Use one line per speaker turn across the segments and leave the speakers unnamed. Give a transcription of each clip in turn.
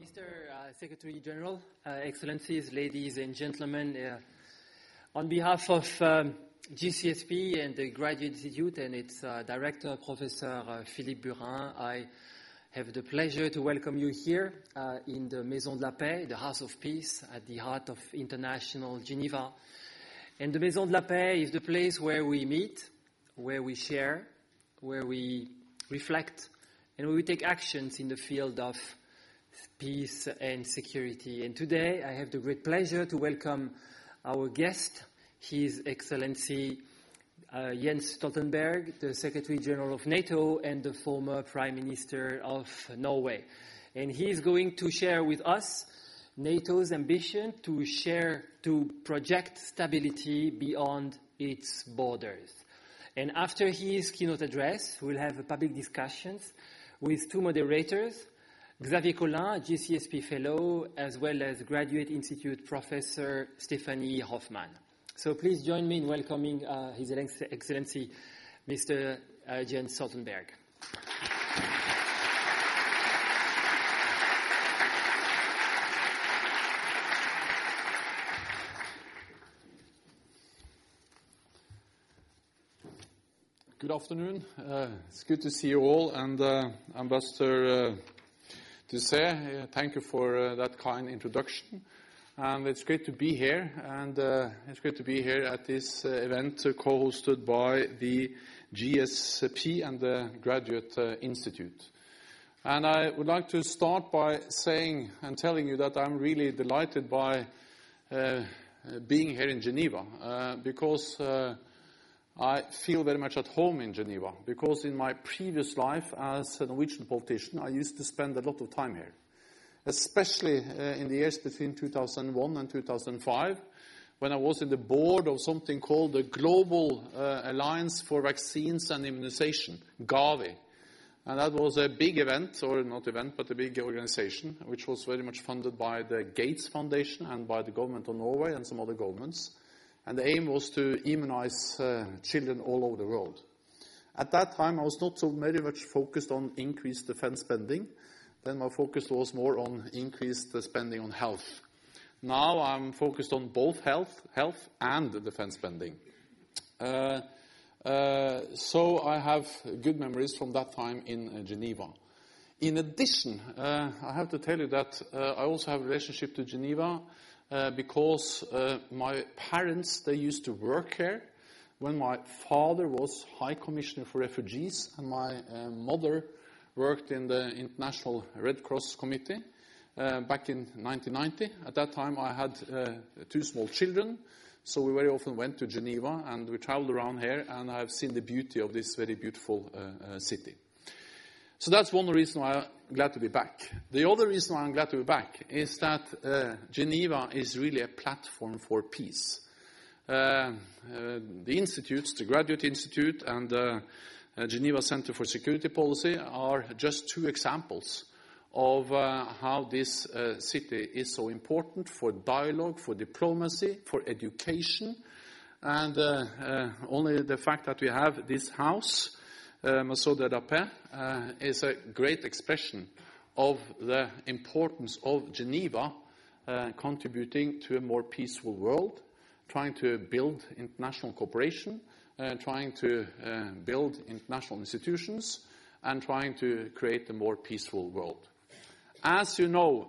Mr. Secretary General, Excellencies, ladies and gentlemen, on behalf of GCSP and the Graduate Institute and its director, Professor Philippe Burin, I have the pleasure to welcome you here in the Maison de la Paix, the House of Peace at the heart of international Geneva. And the Maison de la Paix is the place where we meet, where we share, where we reflect, and where we take actions in the field of peace and security. And today I have the great pleasure to welcome our guest, His Excellency Jens Stoltenberg, the Secretary General of NATO and the former Prime Minister of Norway. And he is going to share with us NATO's ambition to project stability beyond its borders. And after his keynote address, we'll have public discussions with two moderators, Xavier Collin, GCSP Fellow, as well as Graduate Institute Professor Stephanie Hoffman. So please join me in welcoming His Excellency, Mr. Jens Stoltenberg.
Good afternoon. It's good to see you all, and Ambassador Doucet, thank you for that kind introduction. And it's great to be here, and it's great to be here at this event co-hosted by the GSP and the Graduate Institute. And I would like to start by saying and telling you that I'm really delighted by being here in Geneva, because I feel very much at home in Geneva, because in my previous life as a Norwegian politician, I used to spend a lot of time here, especially in the years between 2001 and 2005, when I was in the board of something called the Global Alliance for Vaccines and Immunization, GAVI. And that was a big event, or not event, but a big organization, which was very much funded by the Gates Foundation and by the government of Norway and some other governments. And the aim was to immunize children all over the world. At that time, I was not so very much focused on increased defense spending. Then my focus was more on increased spending on health. Now I'm focused on both health and defense spending. So I have good memories from that time in Geneva. In addition, I have to tell you that I also have a relationship to Geneva because my parents, they used to work here when my father was High Commissioner for Refugees and my mother worked in the International Red Cross Committee back in 1990. At that time I had two small children, so we very often went to Geneva and we traveled around here, and I have seen the beauty of this very beautiful city. So that's one reason why I'm glad to be back. The other reason why I'm glad to be back is that Geneva is really a platform for peace. The institutes, the Graduate Institute and Geneva Center for Security Policy are just two examples of how this city is so important for dialogue, for diplomacy, for education. And only the fact that we have this house, Maison de la Paix, is a great expression of the importance of Geneva contributing to a more peaceful world, trying to build international cooperation, trying to build international institutions, and trying to create a more peaceful world. As you know,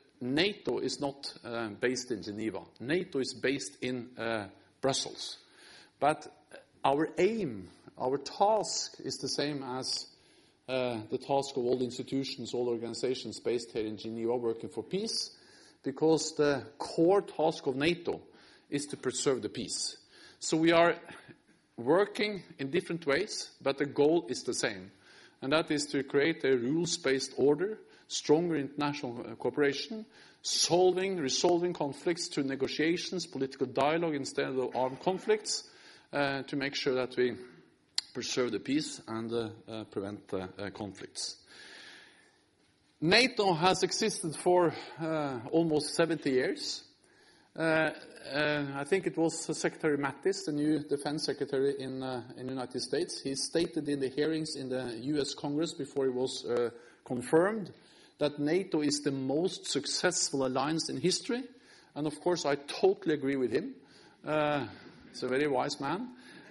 NATO is not based in Geneva. NATO is based in Brussels. But our aim, our task is the same as the task of all the institutions, all organizations based here in Geneva working for peace, because the core task of NATO is to preserve the peace. So we are working in different ways, but the goal is the same, and that is to create a rules-based order, stronger international cooperation, resolving conflicts through negotiations, political dialogue instead of armed conflicts, to make sure that we preserve the peace and prevent conflicts. NATO has existed for almost 70 years. I think it was Secretary Mattis, the new defense secretary in the United States. He stated in the hearings in the U.S. Congress before it was confirmed that NATO is the most successful alliance in history. And of course, I totally agree with him. He's a very wise man.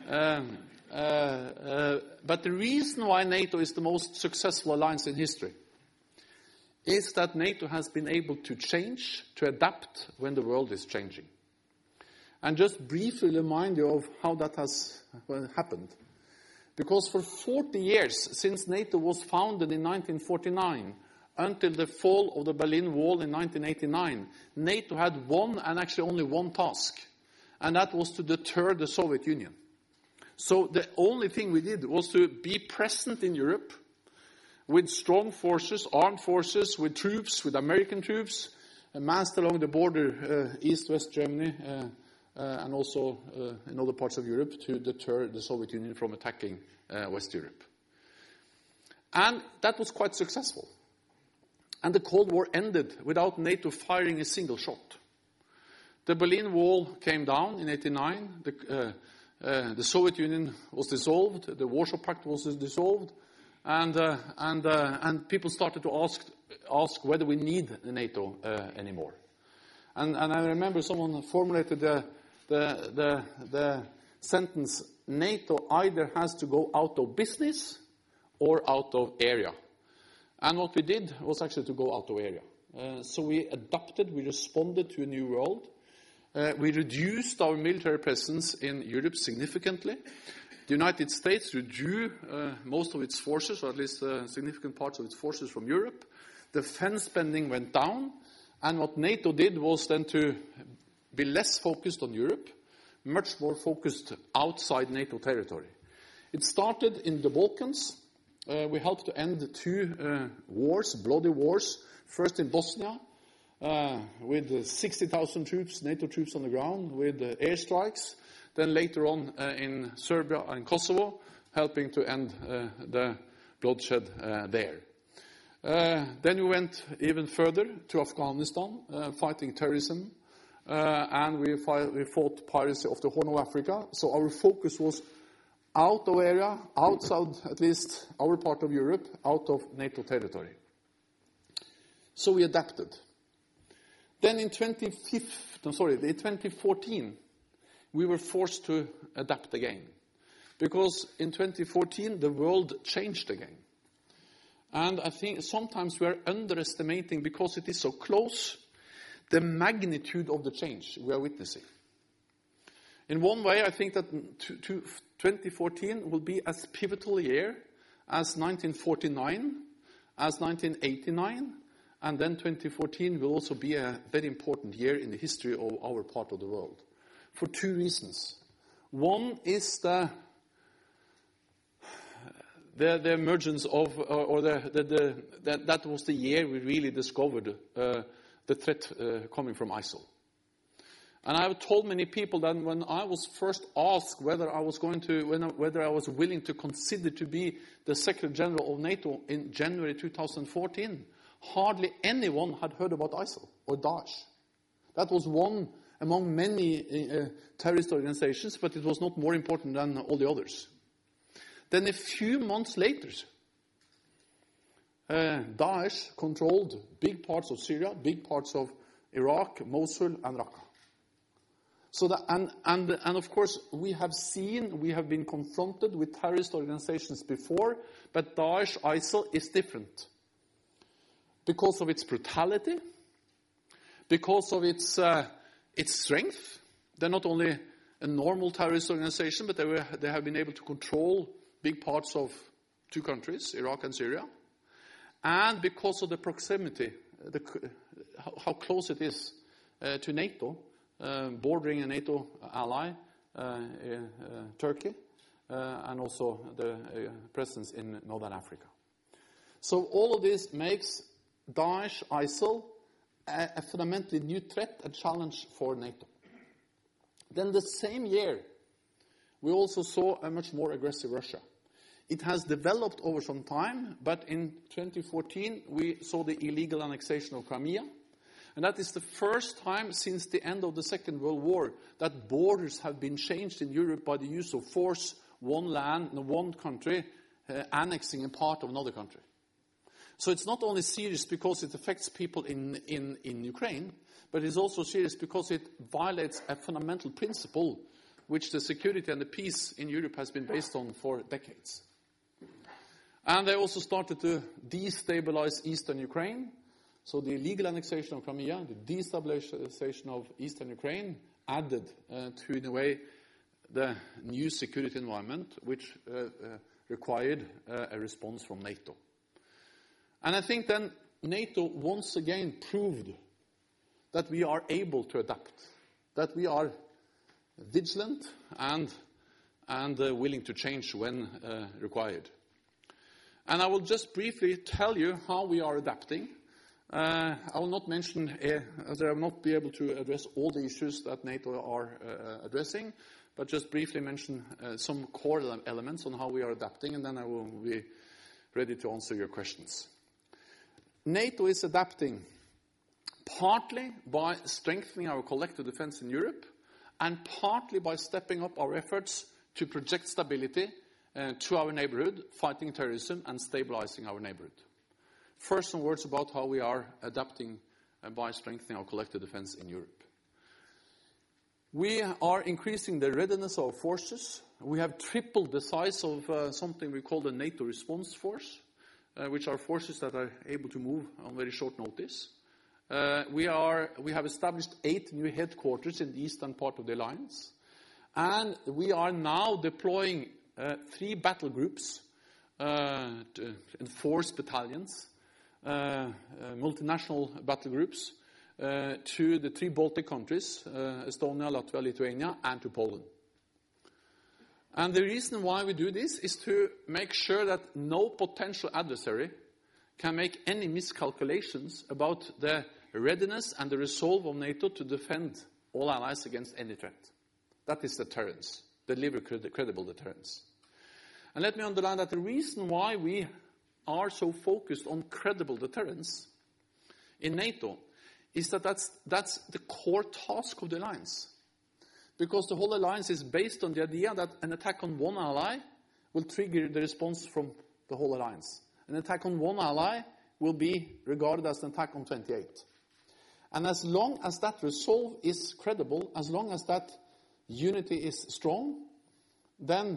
But the reason why NATO is the most successful alliance in history is that NATO has been able to change, to adapt when the world is changing. And just briefly remind you of how that has happened. Because for 40 years, since NATO was founded in 1949, until the fall of the Berlin Wall in 1989, NATO had one and actually only one task, and that was to deter the Soviet Union. So the only thing we did was to be present in Europe with strong forces, armed forces, with troops, with American troops, massed along the border, east-west Germany, and also in other parts of Europe, to deter the Soviet Union from attacking West Europe. And that was quite successful. And the Cold War ended without NATO firing a single shot. The Berlin Wall came down in 1989. The Soviet Union was dissolved. The Warsaw Pact was dissolved. And people started to ask whether we need NATO anymore. And I remember someone formulated the sentence, NATO either has to go out of business or out of area. And what we did was actually to go out of area. So we adapted, we responded to a new world. We reduced our military presence in Europe significantly. The United States withdrew most of its forces, or at least significant parts of its forces, from Europe. Defense spending went down. And what NATO did was then to be less focused on Europe, much more focused outside NATO territory. It started in the Balkans. We helped to end two wars, bloody wars. First in Bosnia, with 60,000 troops, NATO troops on the ground, with airstrikes. Then later on in Serbia and Kosovo, helping to end the bloodshed there. Then we went even further to Afghanistan, fighting terrorism, and we fought piracy off the Horn of Africa. So our focus was out of area, outside at least our part of Europe, out of NATO territory. So we adapted. Then in 2014, we were forced to adapt again. Because in 2014, the world changed again. And I think sometimes we are underestimating, because it is so close, the magnitude of the change we are witnessing. In one way, I think that 2014 will be as pivotal a year as 1949, as 1989, and then 2014 will also be a very important year in the history of our part of the world. For two reasons. One is the emergence of, that was the year we really discovered the threat coming from ISIL. And I have told many people that when I was first asked whether I was willing to consider to be the Secretary General of NATO in January 2014, hardly anyone had heard about ISIL or Daesh. That was one among many terrorist organizations, but it was not more important than all the others. Then a few months later, Daesh controlled big parts of Syria, big parts of Iraq, Mosul, and Raqqa. So and of course we have been confronted with terrorist organizations before, but Daesh, ISIL is different because of its brutality, because of its strength. They're not only a normal terrorist organization, but they have been able to control big parts of two countries, Iraq and Syria, and because of the proximity, how close it is to NATO. Bordering a NATO ally, Turkey, and also the presence in Northern Africa. So all of this makes Daesh, ISIL, a fundamentally new threat and challenge for NATO. Then the same year, we also saw a much more aggressive Russia. It has developed over some time, but in 2014, we saw the illegal annexation of Crimea. And that is the first time since the end of the Second World War that borders have been changed in Europe by the use of force, one country annexing a part of another country. So it's not only serious because it affects people in Ukraine, but it's also serious because it violates a fundamental principle which the security and the peace in Europe has been based on for decades. And they also started to destabilize eastern Ukraine. So the illegal annexation of Crimea, the destabilization of eastern Ukraine, added to, in a way, the new security environment, which required a response from NATO. And I think then NATO once again proved that we are able to adapt, that we are vigilant and willing to change when required. And I will just briefly tell you how we are adapting. I will not mention, as I will not be able to address all the issues that NATO are addressing, but just briefly mention some core elements on how we are adapting, and then I will be ready to answer your questions. NATO is adapting partly by strengthening our collective defense in Europe, and partly by stepping up our efforts to project stability to our neighborhood, fighting terrorism and stabilizing our neighborhood. First, some words about how we are adapting by strengthening our collective defense in Europe. We are increasing the readiness of our forces. We have tripled the size of something we call the NATO Response Force, which are forces that are able to move on very short notice. We have established 8 new headquarters in the eastern part of the alliance. And we are now deploying 3 battle groups and 4 battalions, multinational battle groups, to the 3 Baltic countries, Estonia, Latvia, Lithuania, and to Poland. And the reason why we do this is to make sure that no potential adversary can make any miscalculations about the readiness and the resolve of NATO to defend all allies against any threat. That is deterrence, deliver credible deterrence. And let me underline that the reason why we are so focused on credible deterrence in NATO is that that's the core task of the alliance. Because the whole alliance is based on the idea that an attack on one ally will trigger the response from the whole alliance. An attack on one ally will be regarded as an attack on 28. And as long as that resolve is credible, as long as that unity is strong, then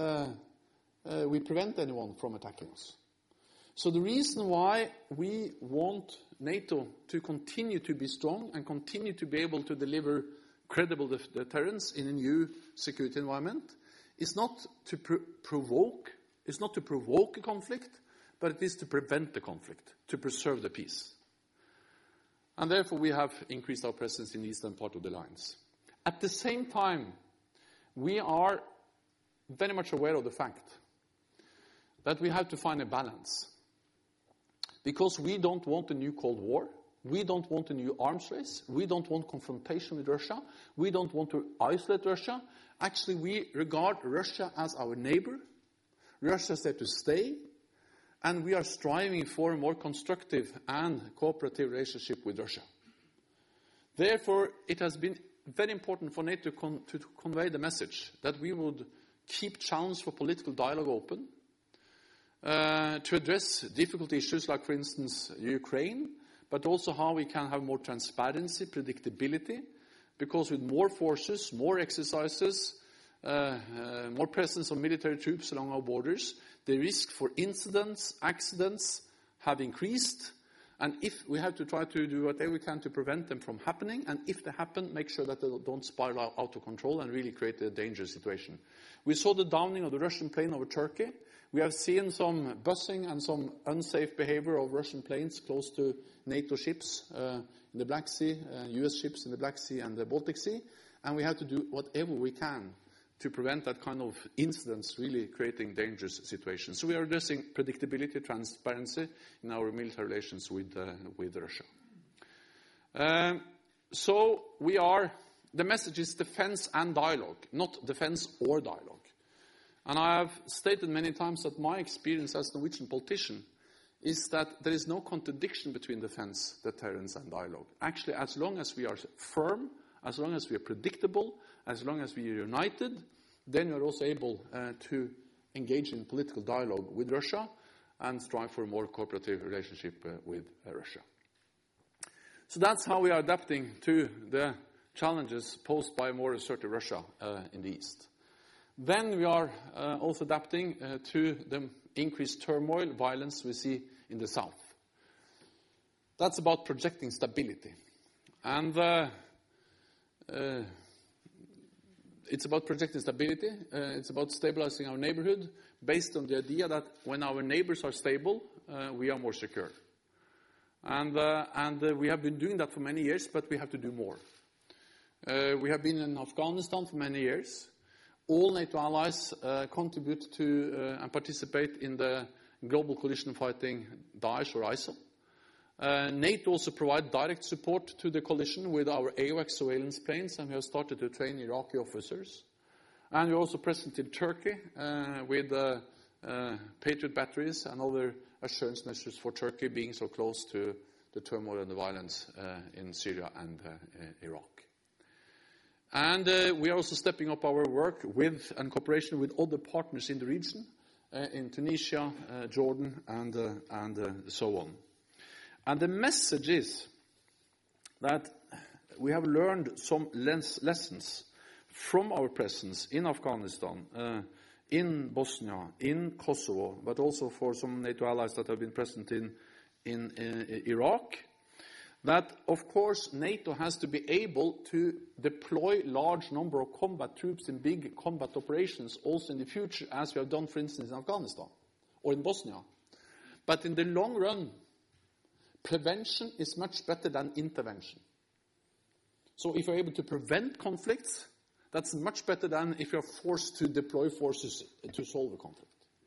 we prevent anyone from attacking us. So the reason why we want NATO to continue to be strong and continue to be able to deliver credible deterrence in a new security environment is not to provoke a conflict, but it is to prevent the conflict, to preserve the peace. And therefore we have increased our presence in the eastern part of the alliance. At the same time, we are very much aware of the fact that we have to find a balance. Because we don't want a new Cold War. We don't want a new arms race. We don't want confrontation with Russia. We don't want to isolate Russia. Actually, we regard Russia as our neighbor. Russia is there to stay. And we are striving for a more constructive and cooperative relationship with Russia. Therefore, it has been very important for NATO to convey the message that we would keep channels for political dialogue open, to address difficult issues like, for instance, Ukraine, but also how we can have more transparency, predictability, because with more forces, more exercises, more presence of military troops along our borders, the risk for incidents, accidents have increased, and if we have to try to do whatever we can to prevent them from happening, and if they happen, make sure that they don't spiral out of control and really create a dangerous situation. We saw the downing of the Russian plane over Turkey. We have seen some busing and some unsafe behavior of Russian planes close to NATO ships in the Black Sea, US ships in the Black Sea and the Baltic Sea, and we have to do whatever we can to prevent that kind of incidents really creating dangerous situations. So we are addressing predictability, transparency in our military relations with Russia. The message is defense and dialogue, not defense or dialogue. And I have stated many times that my experience as a Norwegian politician is that there is no contradiction between defense, deterrence, and dialogue. Actually, as long as we are firm, as long as we are predictable, as long as we are united, then we are also able to engage in political dialogue with Russia and strive for a more cooperative relationship with Russia. So that's how we are adapting to the challenges posed by a more assertive Russia in the east. Then we are also adapting to the increased turmoil, violence we see in the south. That's about projecting stability. And it's about projecting stability. It's about stabilizing our neighborhood based on the idea that when our neighbors are stable, we are more secure. And we have been doing that for many years, but we have to do more. We have been in Afghanistan for many years. All NATO allies contribute to and participate in the global coalition fighting Daesh or ISIL. NATO also provides direct support to the coalition with our AWACS surveillance planes, and we have started to train Iraqi officers. And we're also present in Turkey with Patriot batteries and other assurance measures for Turkey being so close to the turmoil and the violence in Syria and Iraq. And we are also stepping up our work with and cooperation with other partners in the region, in Tunisia, Jordan, and so on. And the message is that we have learned some lessons from our presence in Afghanistan, in Bosnia, in Kosovo, but also for some NATO allies that have been present in Iraq, that, of course, NATO has to be able to deploy large number of combat troops in big combat operations also in the future, as we have done, for instance, in Afghanistan or in Bosnia. But in the long run, prevention is much better than intervention. So if you're able to prevent conflicts, that's much better than if you're forced to deploy forces to solve a conflict.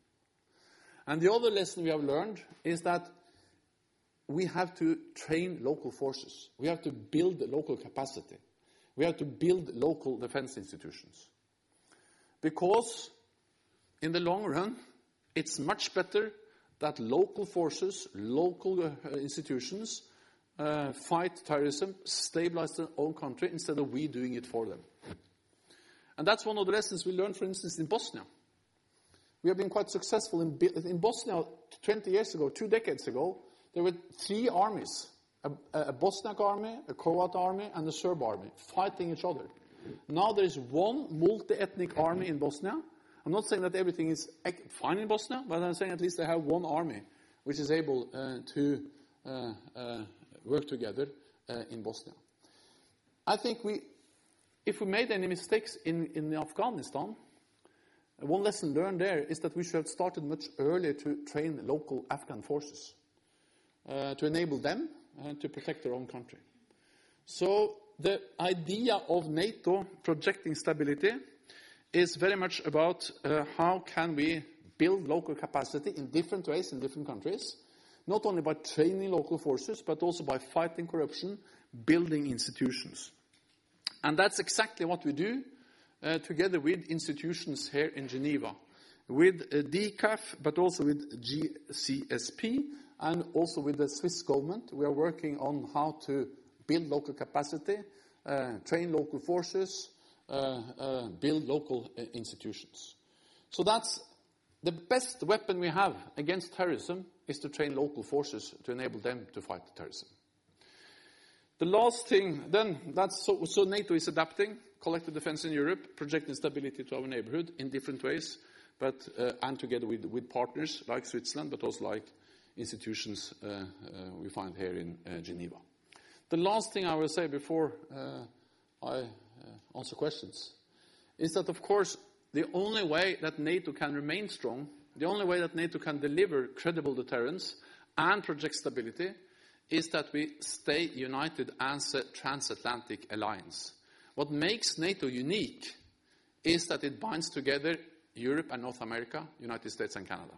And the other lesson we have learned is that we have to train local forces. We have to build local capacity. We have to build local defense institutions. Because in the long run, it's much better that local forces, local institutions fight terrorism, stabilize their own country instead of we doing it for them. And that's one of the lessons we learned, for instance, in Bosnia. We have been quite successful in Bosnia 20 years ago, 2 decades ago. There were 3 armies, a Bosniak army, a Croat army, and a Serb army, fighting each other. Now there is one multi-ethnic army in Bosnia. I'm not saying that everything is fine in Bosnia, but I'm saying at least they have one army which is able to work together in Bosnia. I think if we made any mistakes in Afghanistan, one lesson learned there is that we should have started much earlier to train local Afghan forces. To enable them to protect their own country. So the idea of NATO projecting stability is very much about how can we build local capacity in different ways in different countries, not only by training local forces, but also by fighting corruption, building institutions. And that's exactly what we do together with institutions here in Geneva, with DCAF, but also with GCSP, and also with the Swiss government. We are working on how to build local capacity, train local forces, build local institutions. So that's the best weapon we have against terrorism, is to train local forces to enable them to fight terrorism. The last thing, then, so NATO is adapting collective defense in Europe, projecting stability to our neighborhood in different ways, but and together with partners like Switzerland, but also like institutions we find here in Geneva. The last thing I will say before I answer questions is that, of course, the only way that NATO can remain strong, the only way that NATO can deliver credible deterrence and project stability is that we stay united as a transatlantic alliance. What makes NATO unique is that it binds together Europe and North America, United States and Canada.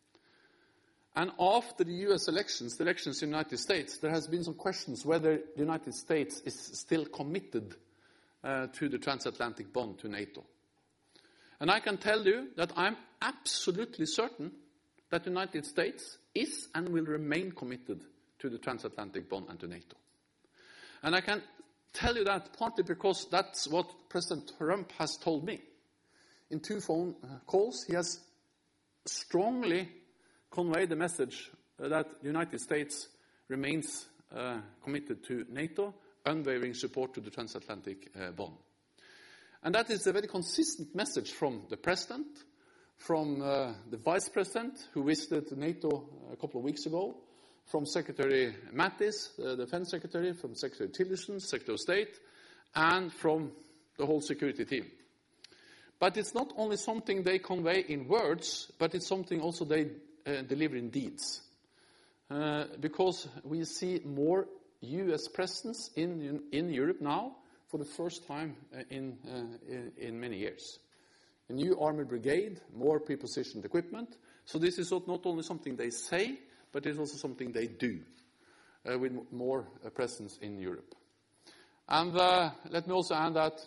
And after the US elections, the elections in the United States, there has been some questions whether the United States is still committed to the transatlantic bond to NATO. And I can tell you that I'm absolutely certain that the United States is and will remain committed to the transatlantic bond and to NATO. And I can tell you that partly because that's what President Trump has told me. In 2 phone calls, he has strongly convey the message that the United States remains committed to NATO, unwavering support to the transatlantic bond. And that is a very consistent message from the President, from the Vice President, who visited NATO a couple of weeks ago, from Secretary Mattis, the Defense Secretary, from Secretary Tillerson, Secretary of State, and from the whole security team. But it's not only something they convey in words, but it's something also they deliver in deeds. Because we see more U.S. presence in Europe now for the first time in many years. A new armored brigade, more pre-positioned equipment. So this is not only something they say, but it's also something they do with more presence in Europe. And let me also add that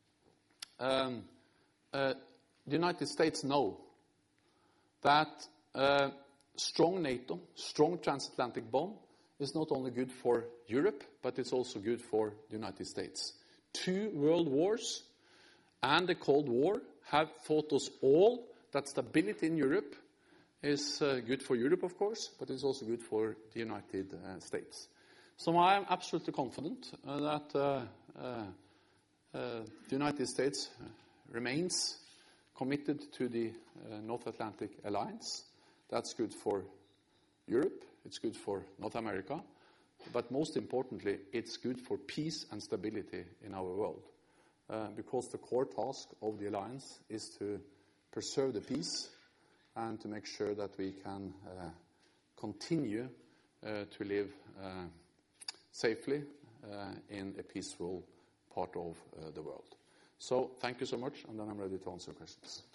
the United States know that strong NATO, strong transatlantic bond is not only good for Europe, but it's also good for the United States. 2 world wars and the Cold War have taught us all that stability in Europe is good for Europe, of course, but it's also good for the United States. So I am absolutely confident that the United States remains committed to the North Atlantic Alliance. That's good for Europe, it's good for North America, but most importantly, it's good for peace and stability in our world. Because the core task of the alliance is to preserve the peace and to make sure that we can continue to live safely in a peaceful part of the world. So thank you so much, and then I'm ready to answer questions.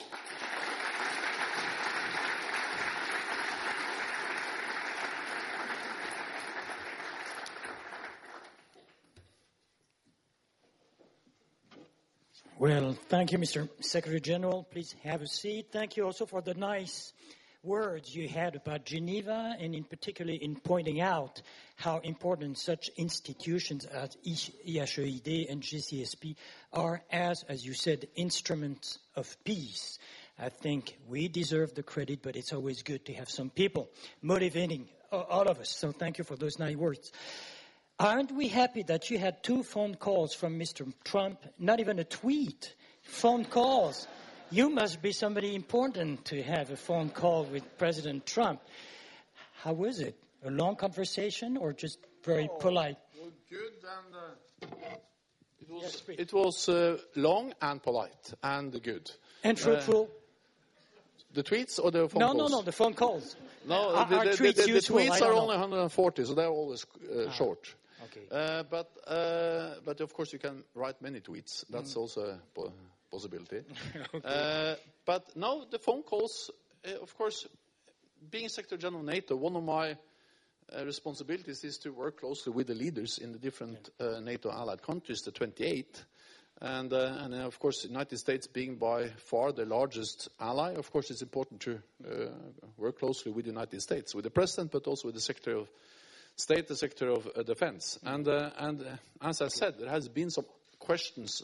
Well, thank you, Mr. Secretary General. Please have a seat. Thank you also for the nice words you had about Geneva, and in particular in pointing out how important such institutions as IHED and GCSP are as you said, instruments of peace. I think we deserve the credit, but it's always good to have some people motivating all of us. So thank you for those nice words. Aren't we happy that you had 2 phone calls from Mr. Trump, not even a tweet, phone calls? You must be somebody important to have a phone call with President Trump. How was it? A long conversation or just very polite?
Well, good, and it was long and polite and good.
And fruitful?
The tweets or the phone calls?
No, the phone calls.
No, the tweets are only 140, so they're always short.
Okay.
But of course you can write many tweets. That's also a possibility. Okay. But now the phone calls, of course, being Secretary General of NATO, one of my responsibilities is to work closely with the leaders in the different NATO allied countries, the 28. And of course, the United States being by far the largest ally, of course it's important to work closely with the United States, with the President, but also with the Secretary of State, the Secretary of Defense. And as I said, there have been some questions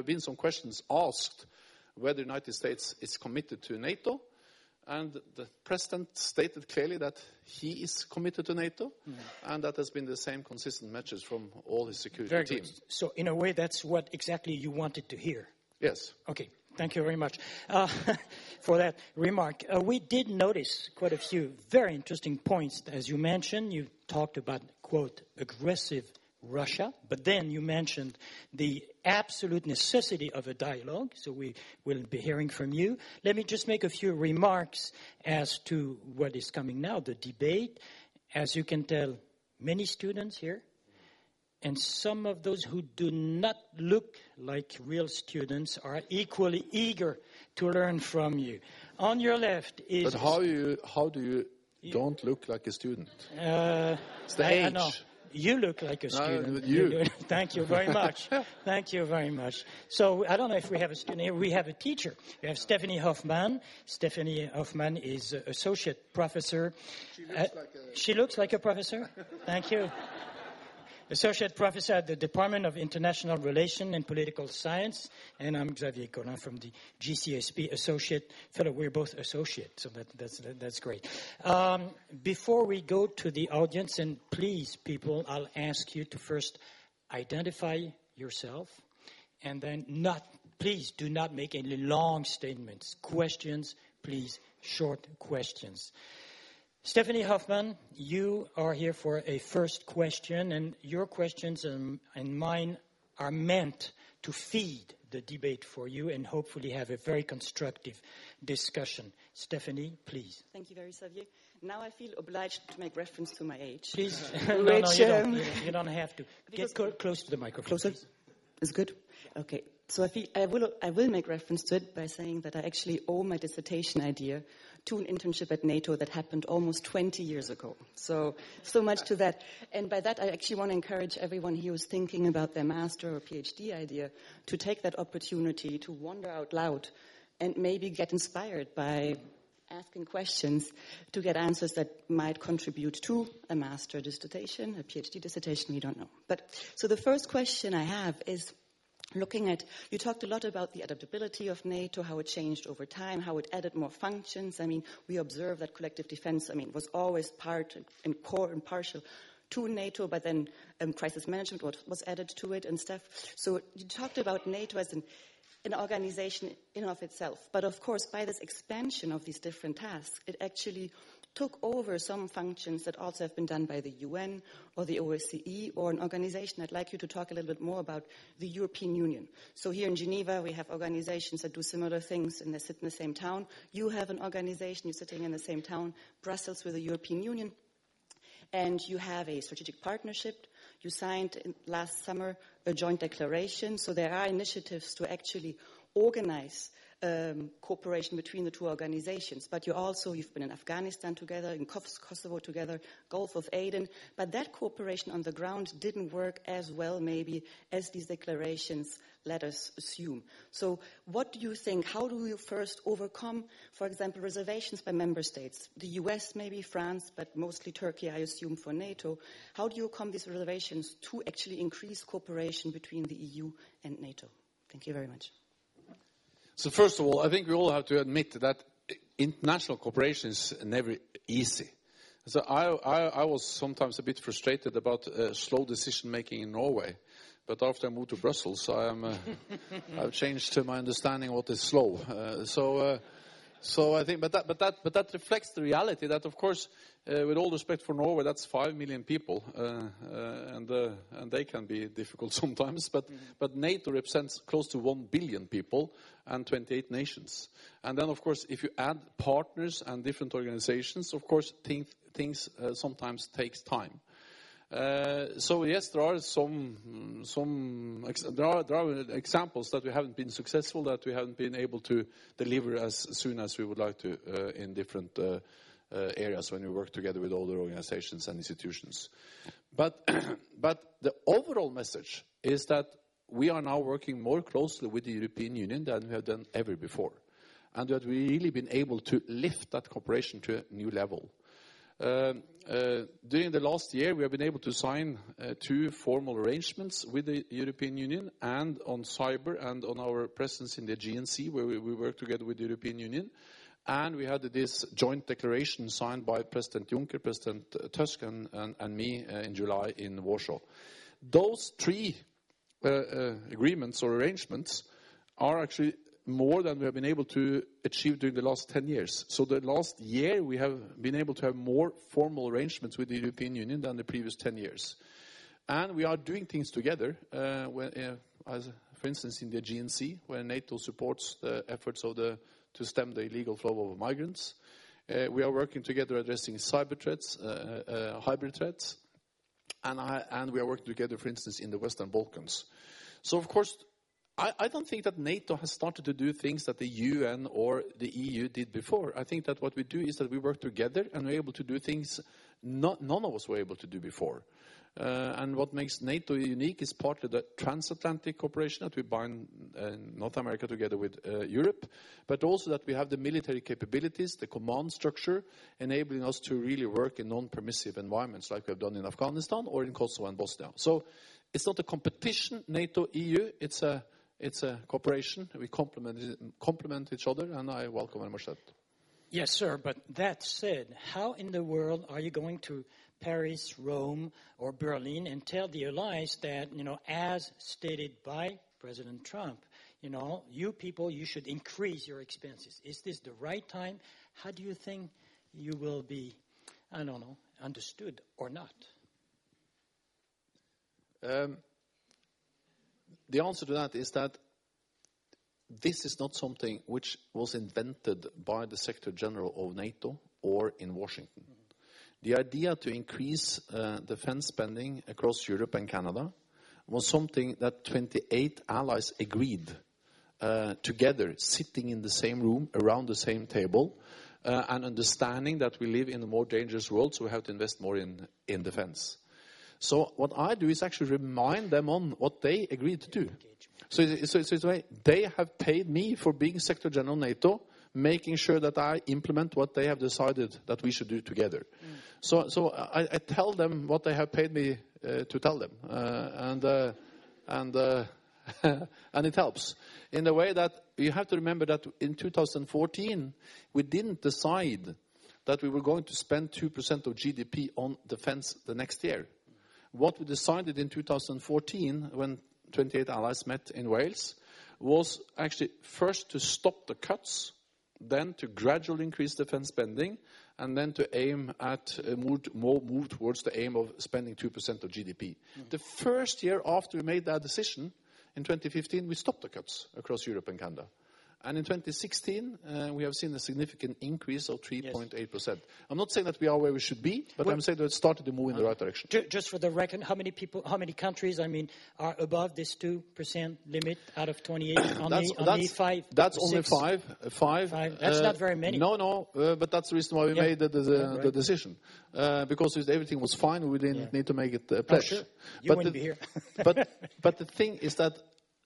asked whether the United States is committed to NATO. And the President stated clearly that he is committed to NATO, and that has been the same consistent message from all his security team.
Good. So in a way, that's what exactly you wanted to hear.
Yes.
Okay. Thank you very much for that remark. We did notice quite a few very interesting points. As you mentioned, you talked about, quote, aggressive Russia, but then you mentioned the absolute necessity of a dialogue, so we will be hearing from you. Let me just make a few remarks as to what is coming now, the debate. As you can tell, many students here, and some of those who do not look like real students are equally eager to learn from you. On your left is...
But how do you don't look like a student? It's the age.
I know. You look like a student.
You.
Thank you very much. Thank you very much. So I don't know if we have a student here. We have a teacher. We have Stephanie Hoffman. Stephanie Hoffman is associate professor. She looks like a professor? Thank you. Associate Professor at the Department of International Relations and Political Science. And I'm Xavier Collin from the GCSP Associate Fellow. We're both associate, so that's great. Before we go to the audience, and please, people, I'll ask you to first identify yourself, and then please do not make any long statements. Questions, please, short questions. Stephanie Hoffman, you are here for a first question, and your questions and mine are meant to feed the debate for you and hopefully have a very constructive discussion. Stephanie, please.
Thank you very much, Xavier. Now I feel obliged to make reference to my age.
Please. You don't have to. Get close to the microphone.
Closer?
Please.
Is good? Okay. So I will make reference to it by saying that I actually owe my dissertation idea to an internship at NATO that happened almost 20 years ago. So much to that. And by that, I actually want to encourage everyone here who's thinking about their master or PhD idea to take that opportunity to wonder out loud and maybe get inspired by asking questions to get answers that might contribute to a master dissertation, a PhD dissertation, we don't know. But so the first question I have is, looking at, you talked a lot about the adaptability of NATO, how it changed over time, how it added more functions. I mean, we observe that collective defense, was always part and core and partial to NATO, but then crisis management was added to it and stuff. So you talked about NATO as an organization in and of itself. But of course, by this expansion of these different tasks, it actually took over some functions that also have been done by the UN or the OSCE or an organization. I'd like you to talk a little bit more about the European Union. So here in Geneva, we have organizations that do similar things and they sit in the same town. You have an organization, you're sitting in the same town, Brussels with the European Union. And you have a strategic partnership. You signed last summer a joint declaration. So there are initiatives to actually organize cooperation between the two organizations. But you've been in Afghanistan together, in Kosovo together, Gulf of Aden. But that cooperation on the ground didn't work as well, maybe, as these declarations let us assume. So what do you think? How do you first overcome, for example, reservations by member states? The US, maybe France, but mostly Turkey, I assume, for NATO. How do you overcome these reservations to actually increase cooperation between the EU and NATO? Thank you very much.
So first of all, I think we all have to admit that international cooperation is never easy. So I was sometimes a bit frustrated about slow decision making in Norway, but after I moved to Brussels, I've changed my understanding of what is slow. So I think, but that reflects the reality that, of course, with all respect for Norway, that's 5 million people, and they can be difficult sometimes. But NATO represents close to 1 billion people and 28 nations. And then, of course, if you add partners and different organizations, of course, things sometimes takes time. So yes, there are there are examples that we haven't been successful, that we haven't been able to deliver as soon as we would like to in different areas when we work together with other organizations and institutions. But the overall message is that we are now working more closely with the European Union than we have done ever before, and that we've really been able to lift that cooperation to a new level. During the last year, we have been able to sign 2 formal arrangements with the European Union, and on cyber and on our presence in the Aegean Sea, where we work together with the European Union. And we had this joint declaration signed by President Juncker, President Tusk, and me in July in Warsaw. Those 3 agreements or arrangements are actually more than we have been able to achieve during the last 10 years. So the last year we have been able to have more formal arrangements with the European Union than the previous 10 years. And we are doing things together, for instance, in the Aegean Sea, where NATO supports the efforts to stem the illegal flow of migrants. We are working together addressing cyber threats, hybrid threats, and we are working together, for instance, in the Western Balkans. So, of course, I don't think that NATO has started to do things that the UN or the EU did before. I think that what we do is that we work together and we're able to do things none of us were able to do before. And what makes NATO unique is partly the transatlantic cooperation that we bind North America together with Europe, but also that we have the military capabilities, the command structure, enabling us to really work in non-permissive environments like we have done in Afghanistan or in Kosovo and Bosnia. So it's not a competition, NATO-EU, it's a cooperation. We complement each other, and I welcome very much that.
Yes, sir, but that said, how in the world are you going to Paris, Rome, or Berlin and tell the allies that, as stated by President Trump, you people, you should increase your expenses? Is this the right time? How do you think you will be, understood or not?
The answer to that is that this is not something which was invented by the Secretary General of NATO or in Washington. The idea to increase defense spending across Europe and Canada was something that 28 allies agreed together, sitting in the same room, around the same table, and understanding that we live in a more dangerous world, so we have to invest more in defense. So what I do is actually remind them on what they agreed to do. So they have paid me for being Secretary General of NATO, making sure that I implement what they have decided that we should do together. So I tell them what they have paid me to tell them, and it helps in the way that you have to remember that in 2014 we didn't decide that we were going to spend 2% of GDP on defense the next year. What we decided in 2014 when 28 allies met in Wales was actually first to stop the cuts, then to gradually increase defense spending, and then to aim at move towards the aim of spending 2% of GDP. The first year after we made that decision, in 2015, we stopped the cuts across Europe and Canada. And in 2016, we have seen a significant increase of 3.8%. I'm not saying that we are where we should be, but I'm saying that it started to move in the right direction.
Just for the record, how many countries, are above this 2% limit out of 28? Only 5?
That's only 5.
That's not very many.
No, but that's the reason why we made the decision. Because if everything was fine, we didn't need to make it a pledge.
Oh, sure. You wouldn't be here.
but the thing is that...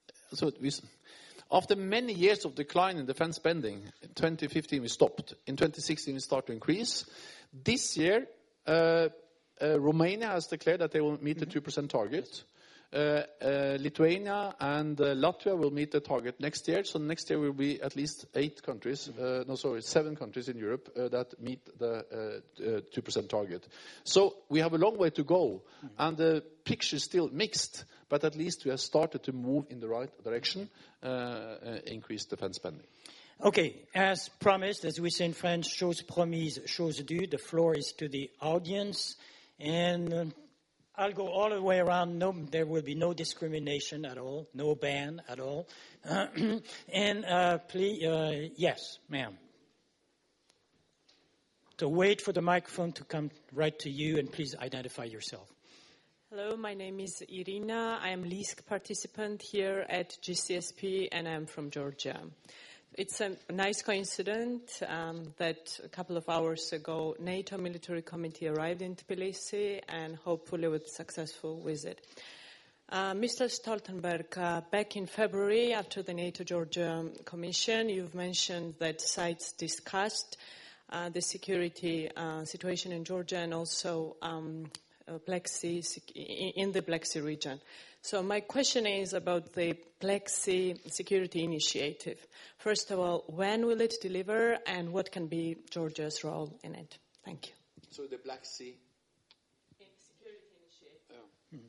After many years of decline in defense spending, in 2015 we stopped. In 2016 we started to increase. This year, Romania has declared that they will meet the 2% target. Lithuania and Latvia will meet the target next year. So next year will be at least 7 countries in Europe that meet the 2% target. So we have a long way to go, and the picture is still mixed. But at least we have started to move in the right direction, increase defense spending.
Okay, as promised, as we say in French, chose promise, chose due. The floor is to the audience, and I'll go all the way around. No, there will be no discrimination at all, no ban at all. And please, yes, ma'am. So wait for the microphone to come right to you, and please identify yourself.
Hello, my name is Irina. I am LISC participant here at GCSP, and I'm from Georgia. It's a nice coincidence that a couple of hours ago, NATO Military Committee arrived in Tbilisi, and hopefully with a successful visit. Mr. Stoltenberg, back in February, after the NATO-Georgia Commission, you've mentioned that sides discussed the security situation in Georgia and also Black Sea, in the Black Sea region. So my question is about the Black Sea Security Initiative. First of all, when will it deliver, and what can be Georgia's role in it? Thank you.
So the Black Sea
Security Initiative.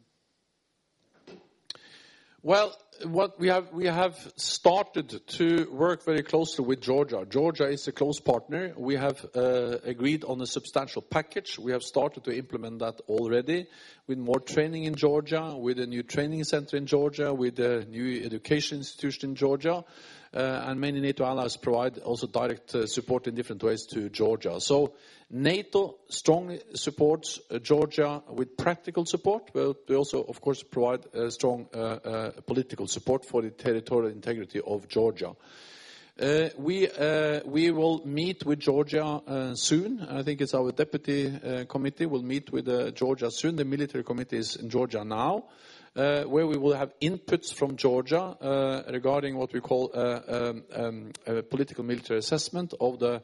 Well, what we have started to work very closely with Georgia. Georgia is a close partner. We have agreed on a substantial package. We have started to implement that already with more training in Georgia, with a new training center in Georgia, with a new education institution in Georgia. And many NATO allies provide also direct support in different ways to Georgia. So NATO strongly supports Georgia with practical support, but we also, of course, provide strong political support for the territorial integrity of Georgia. We will meet with Georgia soon. I think it's our deputy committee will meet with Georgia soon. The military committee is in Georgia now, where we will have inputs from Georgia regarding what we call a political military assessment of the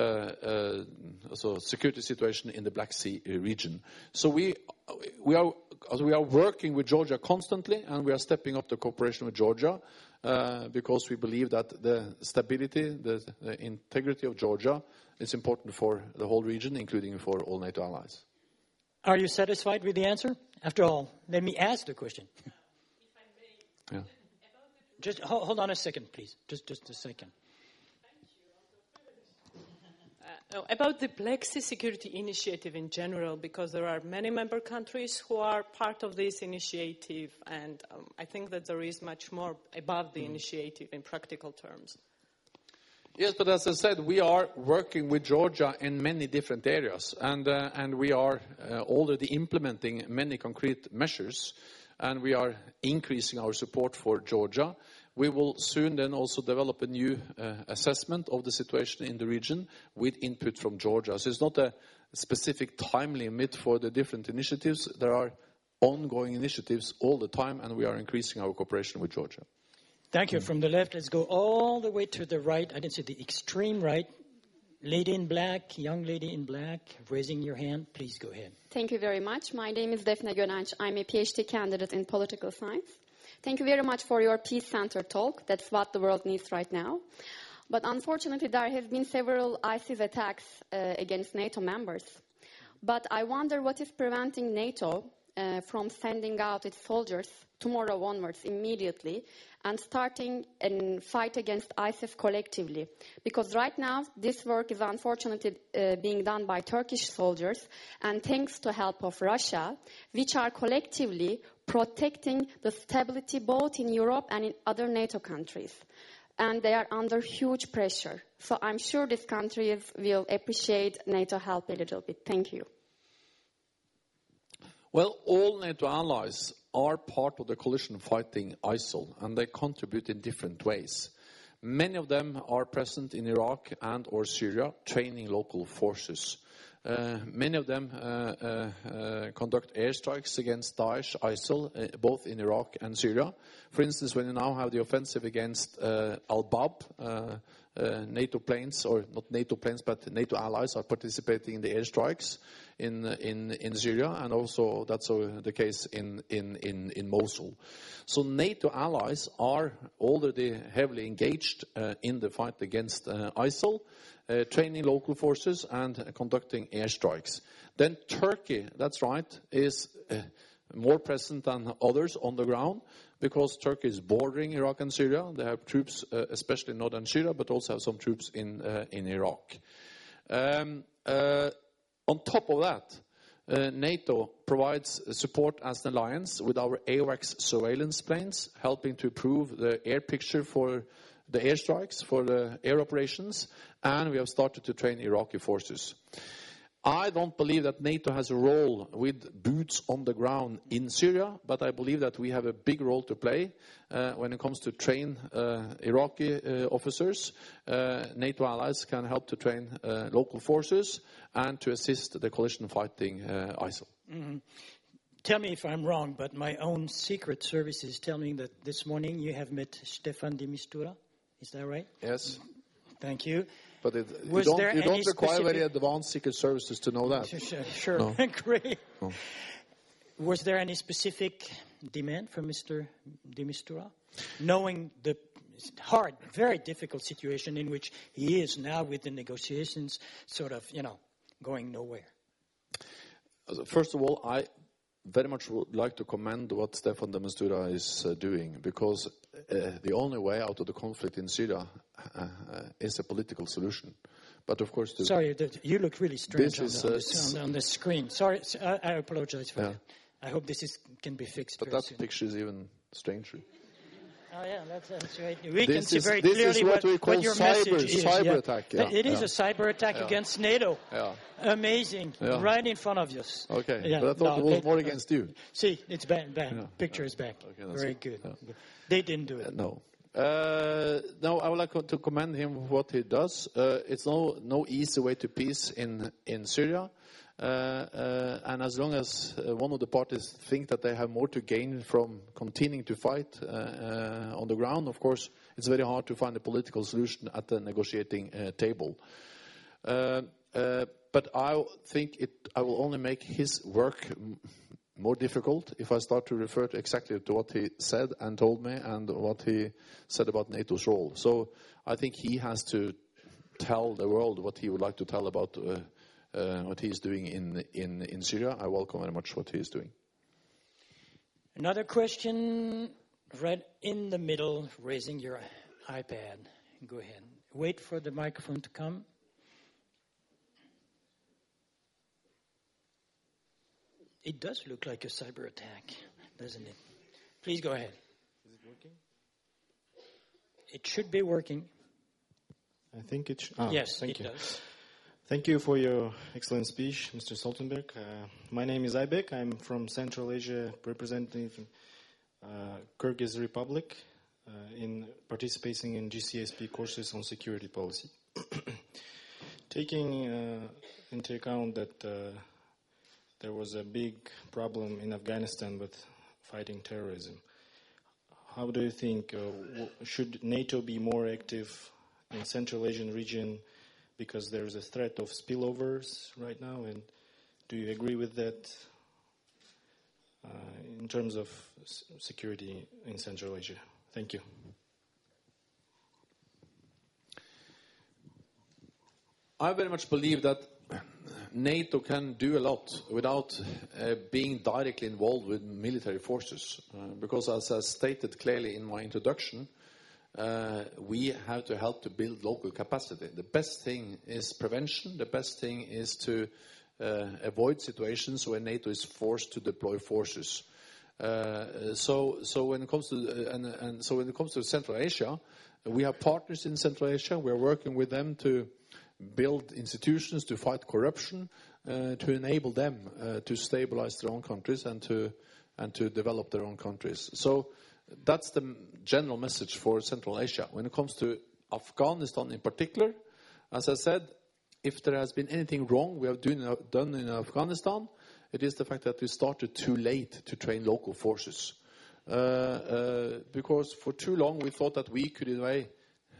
security situation in the Black Sea region. So we are working with Georgia constantly, and we are stepping up the cooperation with Georgia because we believe that the stability, the integrity of Georgia is important for the whole region, including for all NATO allies.
Are you satisfied with the answer? After all, let me ask the question.
If I may.
Yeah.
Just hold on a second, please. Just a second.
About the Black Sea Security Initiative in general, because there are many member countries who are part of this initiative, and I think that there is much more above the initiative in practical terms.
Yes, but as I said, we are working with Georgia in many different areas, and we are already implementing many concrete measures, and we are increasing our support for Georgia. We will soon then also develop a new assessment of the situation in the region with input from Georgia. So it's not a specific time limit for the different initiatives. There are ongoing initiatives all the time, and we are increasing our cooperation with Georgia.
Thank you. From the left, let's go all the way to the right. I didn't see the extreme right. Lady in black, young lady in black, raising your hand. Please go ahead.
Thank you very much. My name is Defne Gönenç. I'm a PhD candidate in political science. Thank you very much for your Peace Center talk. That's what the world needs right now. But unfortunately, there have been several ISIS attacks against NATO members. But I wonder what is preventing NATO from sending out its soldiers tomorrow onwards immediately and starting a fight against ISIS collectively. Because right now, this work is unfortunately being done by Turkish soldiers, and thanks to help of Russia, which are collectively protecting the stability both in Europe and in other NATO countries. And they are under huge pressure. So I'm sure these countries will appreciate NATO help a little bit. Thank you.
Well, all NATO allies are part of the coalition fighting ISIL, and they contribute in different ways. Many of them are present in Iraq and or Syria, training local forces. Many of them conduct airstrikes against Daesh, ISIL, both in Iraq and Syria. For instance, when you now have the offensive against Al-Bab, NATO planes, or not NATO planes, but NATO allies are participating in the airstrikes in Syria, and also that's the case in Mosul. So NATO allies are already heavily engaged in the fight against ISIL, training local forces and conducting airstrikes. Then Turkey, that's right, is more present than others on the ground, because Turkey is bordering Iraq and Syria. They have troops, especially in northern Syria, but also have some troops in Iraq. On top of that, NATO provides support as an alliance with our AWACS surveillance planes, helping to improve the air picture for the airstrikes, for the air operations, and we have started to train Iraqi forces. I don't believe that NATO has a role with boots on the ground in Syria, but I believe that we have a big role to play when it comes to train Iraqi officers. NATO allies can help to train local forces and to assist the coalition fighting ISIL.
Mm-hmm. Tell me if I'm wrong, but my own secret services tell me that this morning you have met Stefan de Mistura. Is that right?
Yes.
Thank you.
But you don't require very advanced secret services to know that.
Sure.
No.
Great.
No.
Was there any specific demand from Mr. de Mistura? Knowing the hard, very difficult situation in which he is now with the negotiations sort of, going nowhere.
First of all, I very much would like to commend what Stefan de Mistura is doing, because the only way out of the conflict in Syria is a political solution. But of course,
sorry, you look really strange on the screen. Sorry, I apologize for that. I hope this can be fixed.
But that picture is even stranger.
Oh yeah, that's right. We can see very clearly what your message is.
Cyber attack. Yeah.
It is a cyber attack against NATO.
Yeah.
Amazing. Yeah. Right in front of us.
Okay. Yeah. But I thought it was more against you.
See, it's back. Picture is back.
Okay,
very good. Yeah. They didn't do it.
No. No, I would like to commend him for what he does. It's no easy way to peace in Syria. And as long as one of the parties think that they have more to gain from continuing to fight on the ground, of course, it's very hard to find a political solution at the negotiating table. But I think I will only make his work more difficult if I start to refer to exactly to what he said and told me and what he said about NATO's role. So I think he has to tell the world what he would like to tell about what he is doing in Syria. I welcome very much what he is doing.
Another question, right in the middle, raising your iPad. Go ahead. Wait for the microphone to come. It does look like a cyber attack, doesn't it? Please go ahead.
Is it working?
It should be working.
I think it should.
Yes,
thank
it
you.
does.
Thank you for your excellent speech, Mr. Stoltenberg. My name is Aybek. I'm from Central Asia, representing Kyrgyz Republic, in participating in GCSP courses on security policy. Taking into account that there was a big problem in Afghanistan with fighting terrorism, how do you think, should NATO be more active in Central Asian region, because there is a threat of spillovers right now, and do you agree with that in terms of security in Central Asia? Thank you.
I very much believe that NATO can do a lot without being directly involved with military forces. Because as I stated clearly in my introduction, we have to help to build local capacity. The best thing is prevention. The best thing is to avoid situations where NATO is forced to deploy forces. So when it comes to Central Asia, we have partners in Central Asia. We are working with them to build institutions to fight corruption, to enable them to stabilize their own countries and to develop their own countries. So that's the general message for Central Asia. When it comes to Afghanistan in particular, as I said, if there has been anything wrong we have done in Afghanistan, it is the fact that we started too late to train local forces. Because for too long we thought that we could in a way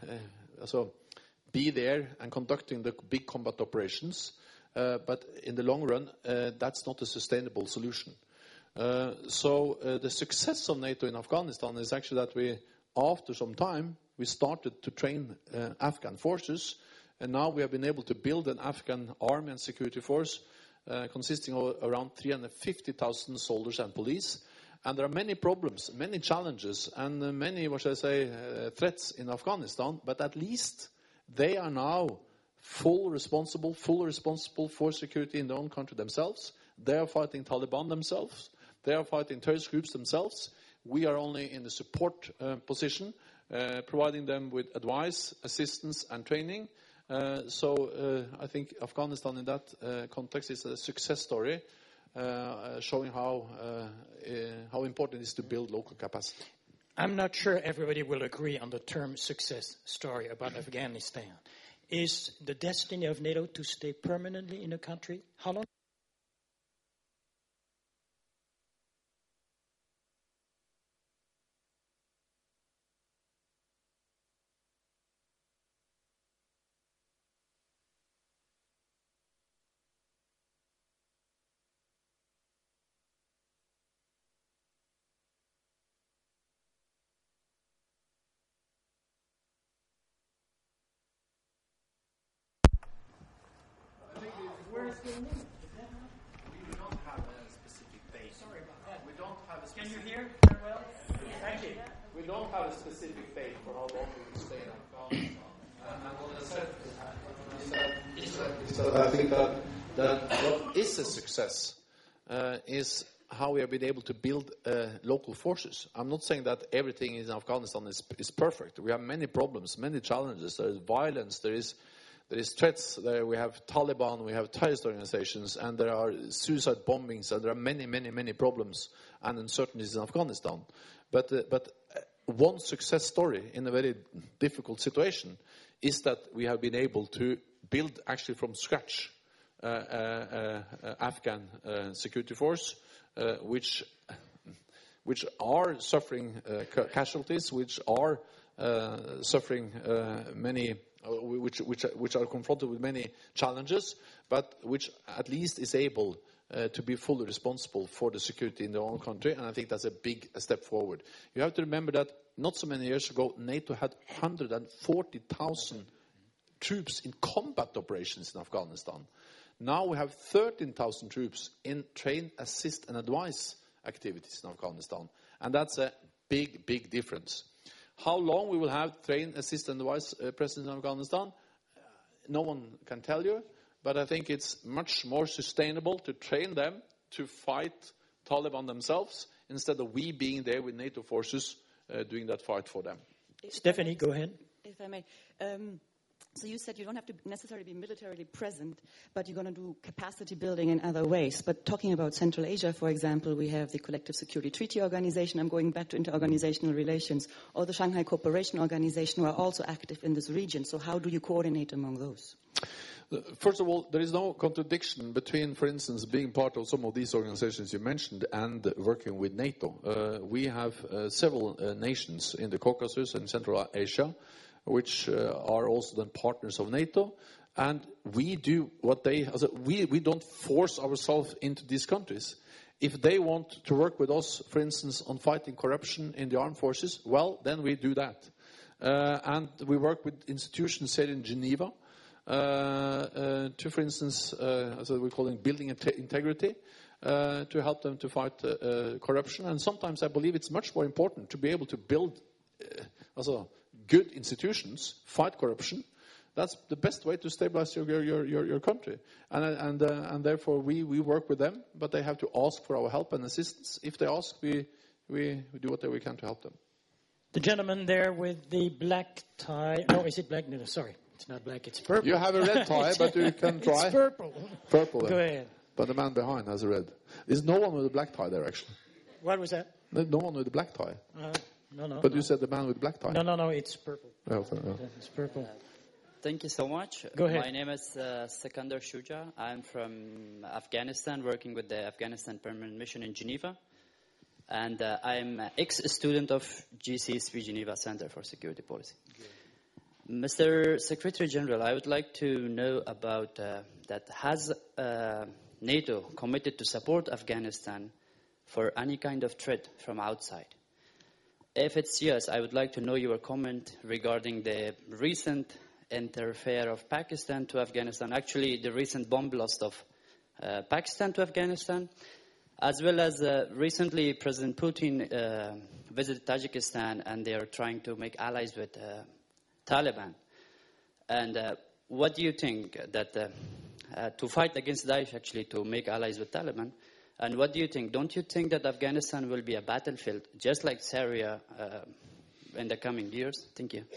be there and conducting the big combat operations, but in the long run that's not a sustainable solution. So the success of NATO in Afghanistan is actually that we, after some time, we started to train Afghan forces, and now we have been able to build an Afghan army and security force consisting of around 350,000 soldiers and police. And there are many problems, many challenges, and many, threats in Afghanistan, but at least they are now fully responsible for security in their own country themselves. They are fighting Taliban themselves. They are fighting terrorist groups themselves. We are only in the support position, providing them with advice, assistance, and training. So I think Afghanistan in that context is a success story, showing how important it is to build local capacity.
I'm not sure everybody will agree on the term success story about Afghanistan. Is the destiny of NATO to stay permanently in a country? How long?
We don't have a specific date.
Sorry about that.
We don't have a
Can
specific
you hear very well? Thank you.
We don't have a specific date for how long we will stay in Afghanistan. And what I said, I think that what is a success is how we have been able to build local forces. I'm not saying that everything in Afghanistan is perfect. We have many problems, many challenges. There is violence, there is threats. There we have Taliban, we have terrorist organizations, and there are suicide bombings, and there are many, many, many problems and uncertainties in Afghanistan. But one success story in a very difficult situation is that we have been able to build actually from scratch Afghan security force, which are suffering casualties, which are suffering many, which are confronted with many challenges, but which at least is able to be fully responsible for the security in their own country, and I think that's a big step forward. You have to remember that not so many years ago, NATO had 140,000 troops in combat operations in Afghanistan. Now we have 13,000 troops in train, assist, and advise activities in Afghanistan, and that's a big, big difference. How long we will have train, assist, and advise presence in Afghanistan, no one can tell you. But I think it's much more sustainable to train them to fight Taliban themselves instead of we being there with NATO forces doing that fight for them.
Stephanie, go ahead.
If I may. So you said you don't have to necessarily be militarily present, but you're going to do capacity building in other ways. But talking about Central Asia, for example, we have the Collective Security Treaty Organization. I'm going back to interorganizational relations, or the Shanghai Cooperation Organization, who are also active in this region. So how do you coordinate among those?
First of all, there is no contradiction between, for instance, being part of some of these organizations you mentioned and working with NATO. We have several nations in the Caucasus and Central Asia which are also then partners of NATO, and we do what they, we don't force ourselves into these countries. If they want to work with us, for instance, on fighting corruption in the armed forces, well, then we do that. And we work with institutions here in Geneva, to, for instance, as we call it, building integrity, to help them to fight corruption. And sometimes I believe it's much more important to be able to build good institutions, fight corruption. That's the best way to stabilize your country. And therefore we work with them, but they have to ask for our help and assistance. If they ask, we do whatever we can to help them.
The gentleman there with the black tie. No, is it black? No, sorry. It's not black, it's purple.
You have a red tie, but you can try.
It's purple.
Purple.
Go ahead.
But the man behind has a red. There's no one with a black tie there, actually.
What was that?
No one with a black tie.
No.
But you said the man with the black tie.
No, it's purple.
Yeah.
It's purple.
Thank you so much.
Go ahead.
My name is Sikandar Shuja. I'm from Afghanistan, working with the Afghanistan Permanent Mission in Geneva. And I'm an ex-student of GCSP Geneva Center for Security Policy. Mr. Secretary General, I would like to know about that. Has NATO committed to support Afghanistan for any kind of threat from outside? If it's yes, I would like to know your comment regarding the recent interfere of Pakistan to Afghanistan, actually the recent bomb blast of Pakistan to Afghanistan, as well as recently President Putin visited Tajikistan, and they are trying to make allies with Taliban. And what do you think that to fight against Daesh, actually to make allies with Taliban? And what do you think? Don't you think that Afghanistan will be a battlefield, just like Syria, in the coming years? Thank you.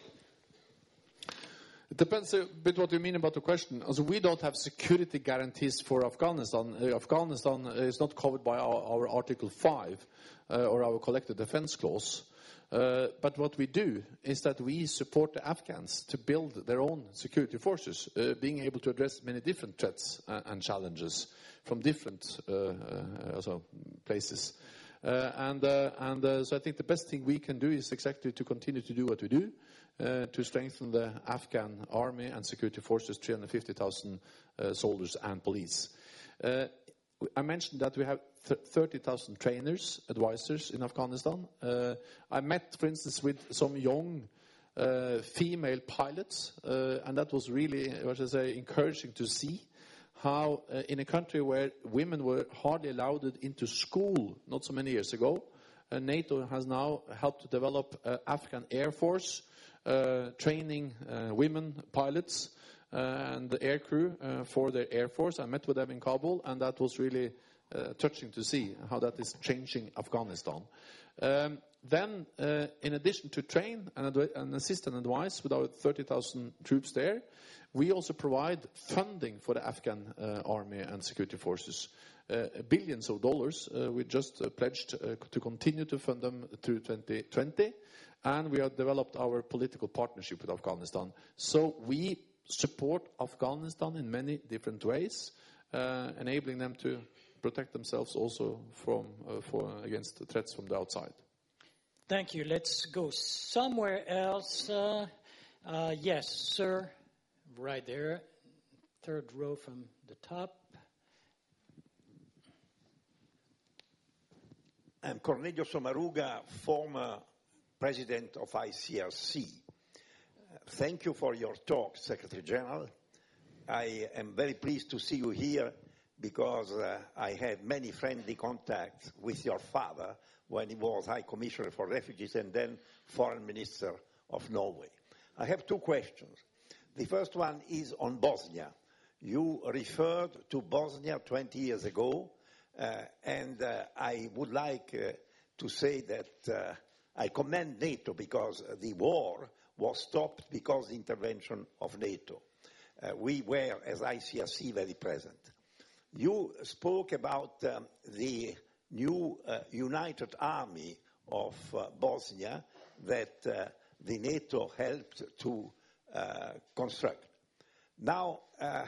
It depends a bit what you mean about the question. Also, we don't have security guarantees for Afghanistan. Afghanistan is not covered by our Article 5 or our collective defense clause. But what we do is that we support the Afghans to build their own security forces, being able to address many different threats and challenges from different places. So I think the best thing we can do is exactly to continue to do what we do, to strengthen the Afghan army and security forces, 350,000 soldiers and police. I mentioned that we have 30,000 trainers, advisors in Afghanistan. I met, for instance, with some young female pilots, and that was really, encouraging to see how in a country where women were hardly allowed into school not so many years ago, NATO has now helped to develop Afghan Air Force, training women pilots and the air crew for their Air Force. I met with them in Kabul, and that was really touching to see how that is changing Afghanistan. Then, in addition to train and assist and advise with our 30,000 troops there, we also provide funding for the Afghan army and security forces. billions of dollars. We just pledged to continue to fund them through 2020, and we have developed our political partnership with Afghanistan. So we support Afghanistan in many different ways, enabling them to protect themselves also against the threats from the outside.
Thank you. Let's go somewhere else. Yes, sir. Right there. Third row from the top.
I'm Cornelio Sommaruga, former president of ICRC. Thank you for your talk, Secretary General. I am very pleased to see you here because I had many friendly contacts with your father when he was High Commissioner for Refugees and then Foreign Minister of Norway. I have two questions. The first one is on Bosnia. You referred to Bosnia 20 years ago, and I would like to say that I commend NATO because the war was stopped because of the intervention of NATO. We were, as ICRC, very present. You spoke about the new united army of Bosnia that the NATO helped to construct. Now,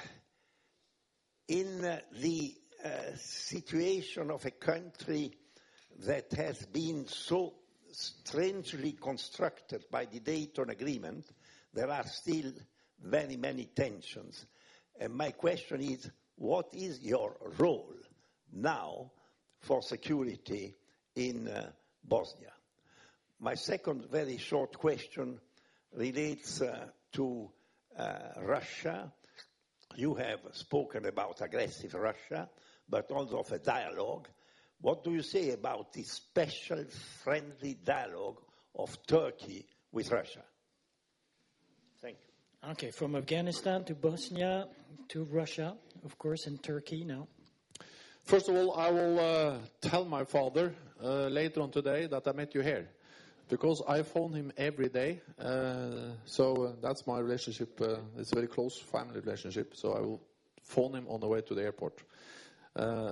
in the situation of a country that has been so strangely constructed by the Dayton Agreement, there are still very many tensions. And my question is, what is your role now for security in Bosnia? My second very short question relates to Russia. You have spoken about aggressive Russia, but also of a dialogue. What do you say about the special friendly dialogue of Turkey with Russia? Thank you.
Okay, from Afghanistan to Bosnia to Russia, of course, and Turkey now.
First of all, I will tell my father later on today that I met you here, because I phone him every day. So that's my relationship. It's a very close family relationship. So I will phone him on the way to the airport. Then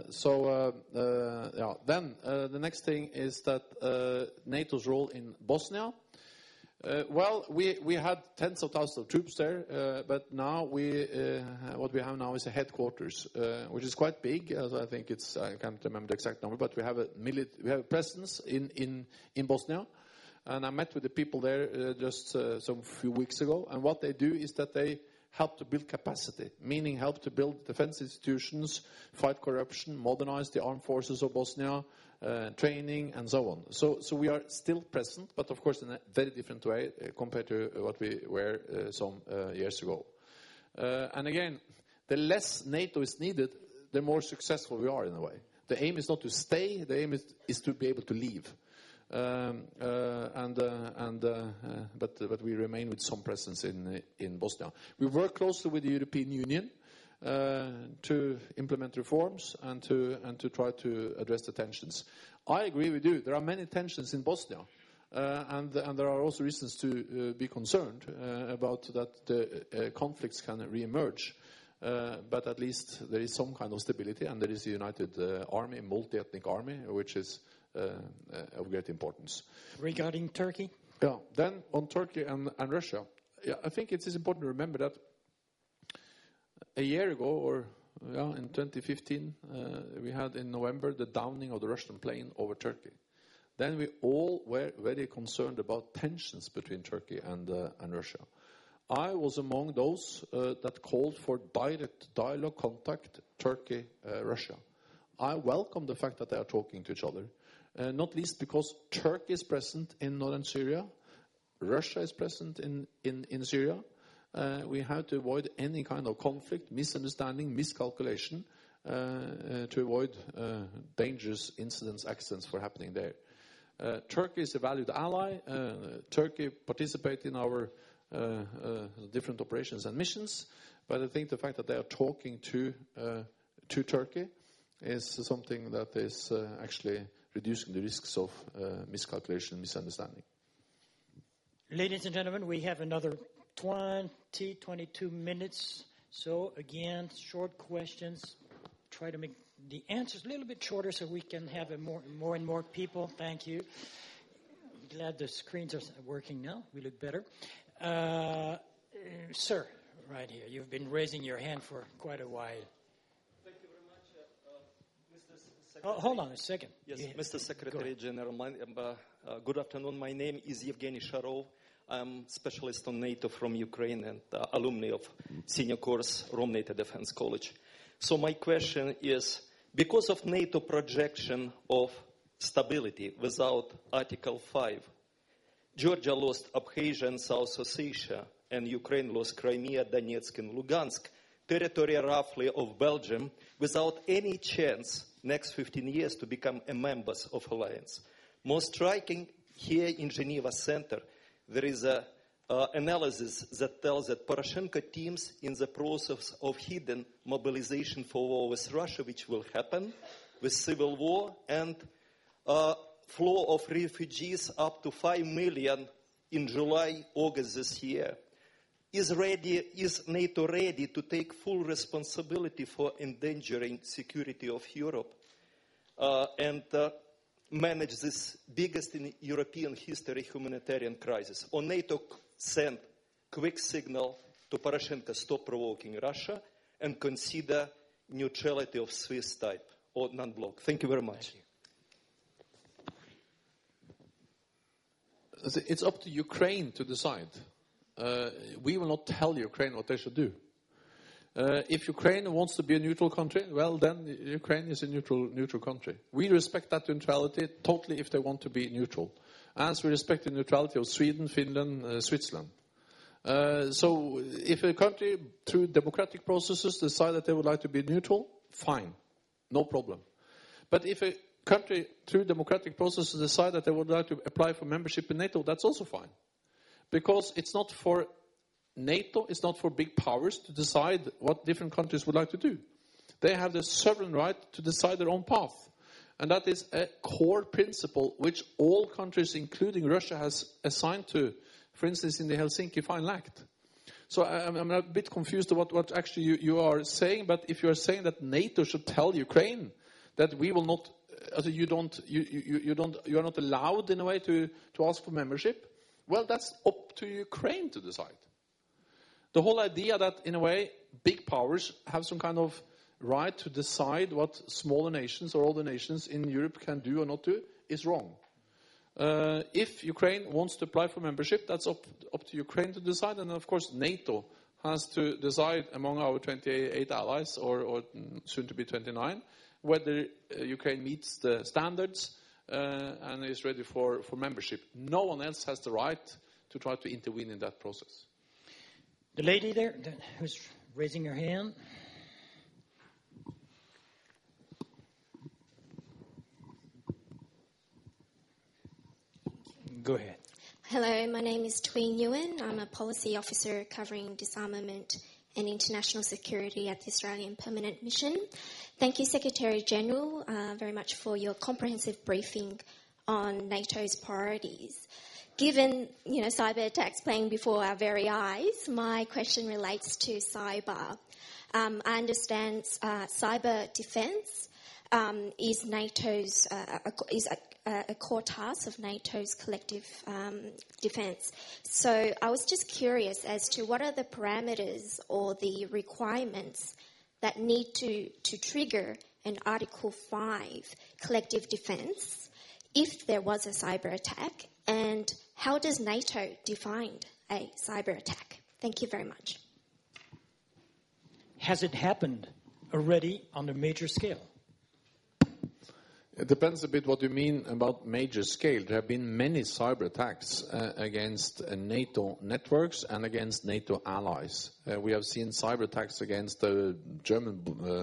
the next thing is that NATO's role in Bosnia. We had tens of thousands of troops there, but now what we have now is a headquarters, which is quite big. As I think I can't remember the exact number, but we have a presence in Bosnia, and I met with the people there just some few weeks ago. And what they do is that they help to build capacity, meaning help to build defense institutions, fight corruption, modernize the armed forces of Bosnia, training, and so on. So we are still present, but of course in a very different way compared to what we were some years ago. And again, the less NATO is needed, the more successful we are in a way. The aim is not to stay, the aim is to be able to leave. But we remain with some presence in Bosnia. We work closely with the European Union to implement reforms and to try to address the tensions. I agree with you. There are many tensions in Bosnia, and there are also reasons to be concerned about that the conflicts can re-emerge. But at least there is some kind of stability, and there is a united army, multi-ethnic army, which is of great importance.
Regarding Turkey?
Yeah. Then on Turkey and Russia, I think it is important to remember that a year ago, in 2015, we had in November the downing of the Russian plane over Turkey. Then we all were very concerned about tensions between Turkey and Russia. I was among those that called for direct dialogue contact Turkey-Russia. I welcome the fact that they are talking to each other. Not least because Turkey is present in northern Syria, Russia is present in Syria. We have to avoid any kind of conflict, misunderstanding, miscalculation, to avoid dangerous incidents, accidents for happening there. Turkey is a valued ally. Turkey participates in our different operations and missions, but I think the fact that they are talking to Turkey is something that is actually reducing the risks of miscalculation and misunderstanding.
Ladies and gentlemen, we have another 22 minutes. So again, short questions. Try to make the answers a little bit shorter so we can have more and more people. Thank you. I'm glad the screens are working now. We look better. Sir, right here. You've been raising your hand for quite a while.
Thank you very much, Mr. Secretary.
Oh, hold on a second.
Yes, Mr. Secretary General. Good afternoon. My name is Evgeny Sharov. I'm specialist on NATO from Ukraine and alumni of senior course Rome NATO Defense College. So my question is, because of NATO projection of stability without Article 5, Georgia lost Abkhazia and South Ossetia, and Ukraine lost Crimea, Donetsk, and Lugansk, territory roughly of Belgium, without any chance next 15 years to become a members of alliance. Most striking, here in Geneva Center, there is an analysis that tells that Poroshenko teams in the process of hidden mobilization for war with Russia, which will happen with civil war and flow of refugees up to 5 million in July, August this year. Is NATO ready to take full responsibility for endangering security of Europe and manage this biggest in European history humanitarian crisis? Or NATO send quick signal to Poroshenko, stop provoking Russia and consider neutrality of Swiss type or non-bloc? Thank you very much.
It's up to Ukraine to decide. We will not tell Ukraine what they should do. If Ukraine wants to be a neutral country, well, then Ukraine is a neutral country. We respect that neutrality totally if they want to be neutral, as we respect the neutrality of Sweden, Finland, Switzerland. So if a country, through democratic processes, decide that they would like to be neutral, fine, no problem. But if a country, through democratic processes, decide that they would like to apply for membership in NATO, that's also fine. Because it's not for NATO, it's not for big powers to decide what different countries would like to do. They have the sovereign right to decide their own path. And that is a core principle which all countries, including Russia, has assigned to, for instance, in the Helsinki Final Act. So I'm a bit confused about what actually you are saying, but if you are saying that NATO should tell Ukraine that we will not, you are not allowed in a way to ask for membership, well, that's up to Ukraine to decide. The whole idea that, in a way, big powers have some kind of right to decide what smaller nations or other nations in Europe can do or not do is wrong. If Ukraine wants to apply for membership, that's up to Ukraine to decide. And, of course, NATO has to decide among our 28 allies, or soon to be 29, whether Ukraine meets the standards and is ready for membership. No one else has the right to try to intervene in that process.
The lady there who's raising her hand. Go ahead.
Hello, my name is Tween Ewan. I'm a policy officer covering disarmament and international security at the Australian Permanent Mission. Thank you, Secretary General, very much for your comprehensive briefing on NATO's priorities. Given, cyber attacks playing before our very eyes, my question relates to cyber. I understand cyber defense is NATO's a core task of NATO's collective defense. So I was just curious as to what are the parameters or the requirements that need to trigger an Article 5 collective defense if there was a cyber attack, and how does NATO define a cyber attack? Thank you very much.
Has it happened already on a major scale?
It depends a bit what you mean about major scale. There have been many cyber attacks against NATO networks and against NATO allies. We have seen cyber attacks against the German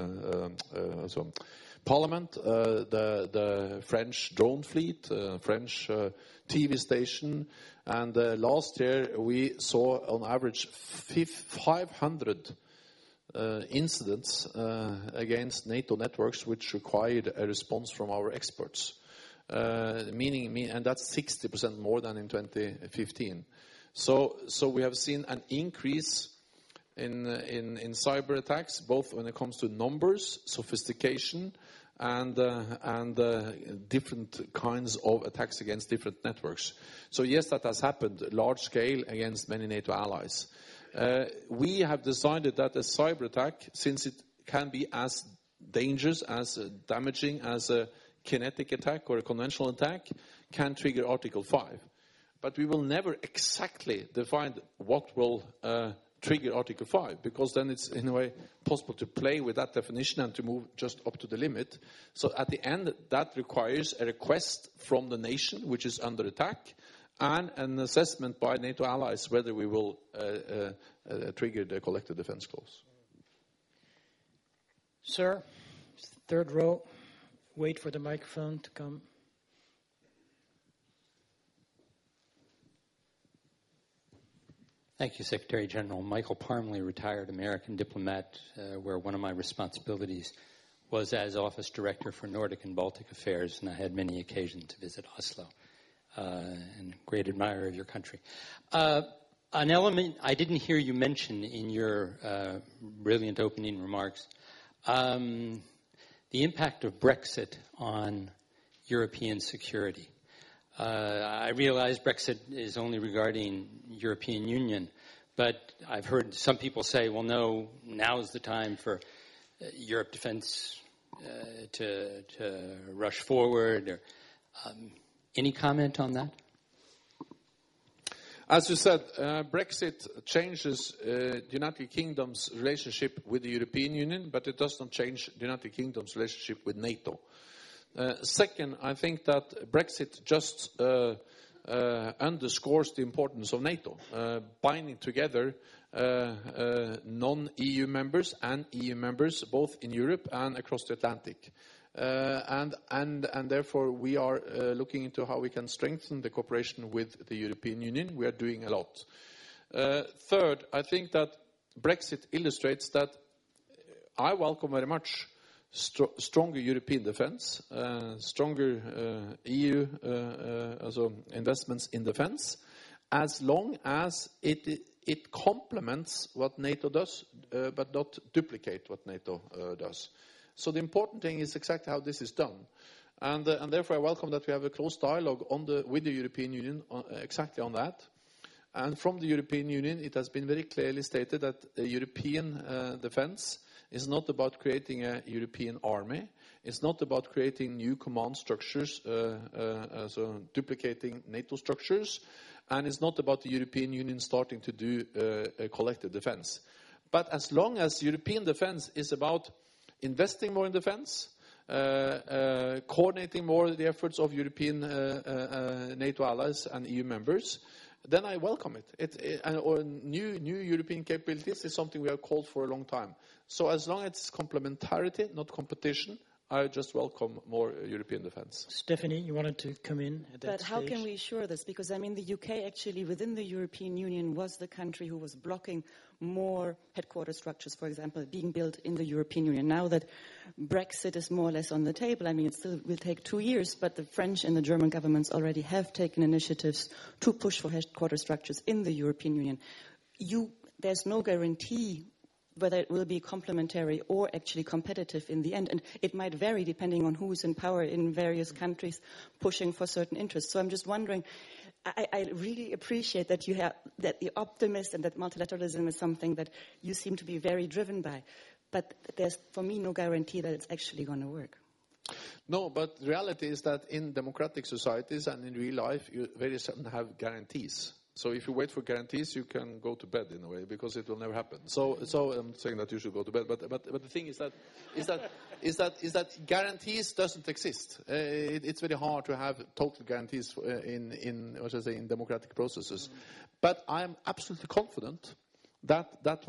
Parliament, the French drone fleet, French TV station, and last year we saw on average 500 incidents against NATO networks which required a response from our experts, and that's 60% more than in 2015. So we have seen an increase cyber attacks, both when it comes to numbers, sophistication, and different kinds of attacks against different networks. So yes, that has happened large scale against many NATO allies. We have decided that a cyber attack, since it can be as dangerous, as damaging as a kinetic attack or a conventional attack, can trigger Article 5. But we will never exactly define what will trigger Article 5, because then it's in a way possible to play with that definition and to move just up to the limit. So at the end, that requires a request from the nation which is under attack and an assessment by NATO allies whether we will trigger the collective defense clause.
Sir, third row, wait for the microphone to come.
Thank you, Secretary General. Michael Parmley, retired American diplomat, where one of my responsibilities was as Office Director for Nordic and Baltic Affairs, and I had many occasions to visit Oslo, and a great admirer of your country. An element I didn't hear you mention in your brilliant opening remarks, the impact of Brexit on European security. I realize Brexit is only regarding European Union, but I've heard some people say, well, no, now is the time for Europe defense to rush forward. Or, any comment on that?
As you said, Brexit changes the United Kingdom's relationship with the European Union, but it does not change the United Kingdom's relationship with NATO. Second, I think that Brexit just underscores the importance of NATO, binding together non-EU members and EU members, both in Europe and across the Atlantic. And therefore, we are looking into how we can strengthen the cooperation with the European Union. We are doing a lot. Third, I think that Brexit illustrates that I welcome very much stronger European defense, stronger EU also investments in defense, as long as it complements what NATO does, but not duplicate what NATO does. So the important thing is exactly how this is done. And therefore I welcome that we have a close dialogue with the European Union exactly on that. And from the European Union, it has been very clearly stated that European defense is not about creating a European army. It's not about creating new command structures, so duplicating NATO structures. And it's not about the European Union starting to do a collective defense. But as long as European defense is about investing more in defense, coordinating more the efforts of European NATO allies and EU members, then I welcome it. Or new European capabilities is something we have called for a long time. So as long as it's complementarity, not competition, I just welcome more European defense.
Stephanie, you wanted to come in at that
stage? But how can we ensure this? Because, I mean, the UK actually within the European Union was the country who was blocking more headquarter structures, for example, being built in the European Union. Now that Brexit is more or less on the table, I mean, it still will take 2 years, but the French and the German governments already have taken initiatives to push for headquarter structures in the European Union. There's no guarantee whether it will be complementary or actually competitive in the end. And it might vary depending on who is in power in various countries pushing for certain interests. So I'm just wondering, I really appreciate that you have, that the optimist and that multilateralism is something that you seem to be very driven by. But there's, for me, no guarantee that it's actually going to work.
No, but the reality is that in democratic societies and in real life, you very seldom have guarantees. So if you wait for guarantees, you can go to bed in a way because it will never happen. So I'm saying that you should go to bed, but the thing is that guarantees doesn't exist. It's very hard to have total guarantees in democratic processes. But I am absolutely confident that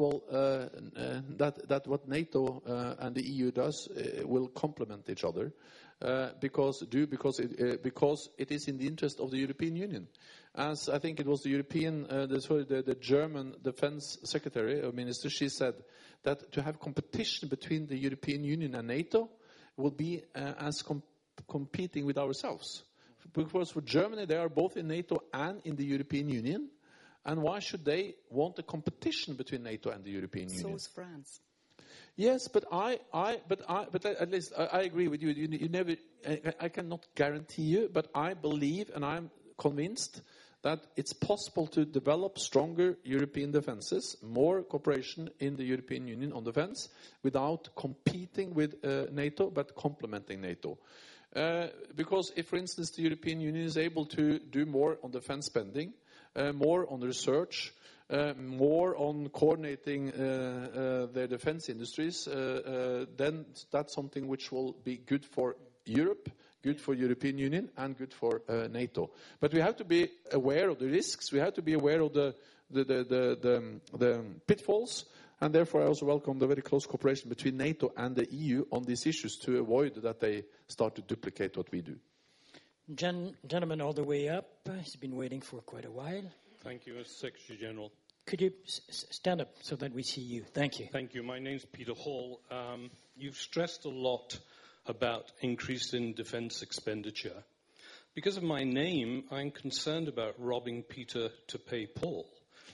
what NATO and the EU does will complement each other because it is in the interest of the European Union. As I think it was the German Defense Secretary or Minister, she said that to have competition between the European Union and NATO will be as competing with ourselves. Because for Germany, they are both in NATO and in the European Union. And why should they want a competition between NATO and the European Union?
So is France.
Yes, but at least I agree with you. You never. I cannot guarantee you, but I believe and I'm convinced that it's possible to develop stronger European defenses, more cooperation in the European Union on defense, without competing with NATO, but complementing NATO. Because if, for instance, the European Union is able to do more on defense spending, more on research, more on coordinating their defense industries, then that's something which will be good for Europe, good for European Union, and good for NATO. But we have to be aware of the risks. We have to be aware of the pitfalls, and therefore I also welcome the very close cooperation between NATO and the EU on these issues to avoid that they start to duplicate what we do.
Gentleman all the way up. He's been waiting for quite a while.
Thank you, Mr. Secretary General.
Could you stand up so that we see you? Thank you.
Thank you. My name's Peter Hall. You've stressed a lot about increase in defense expenditure. Because of my name, I'm concerned about robbing Peter to pay Paul.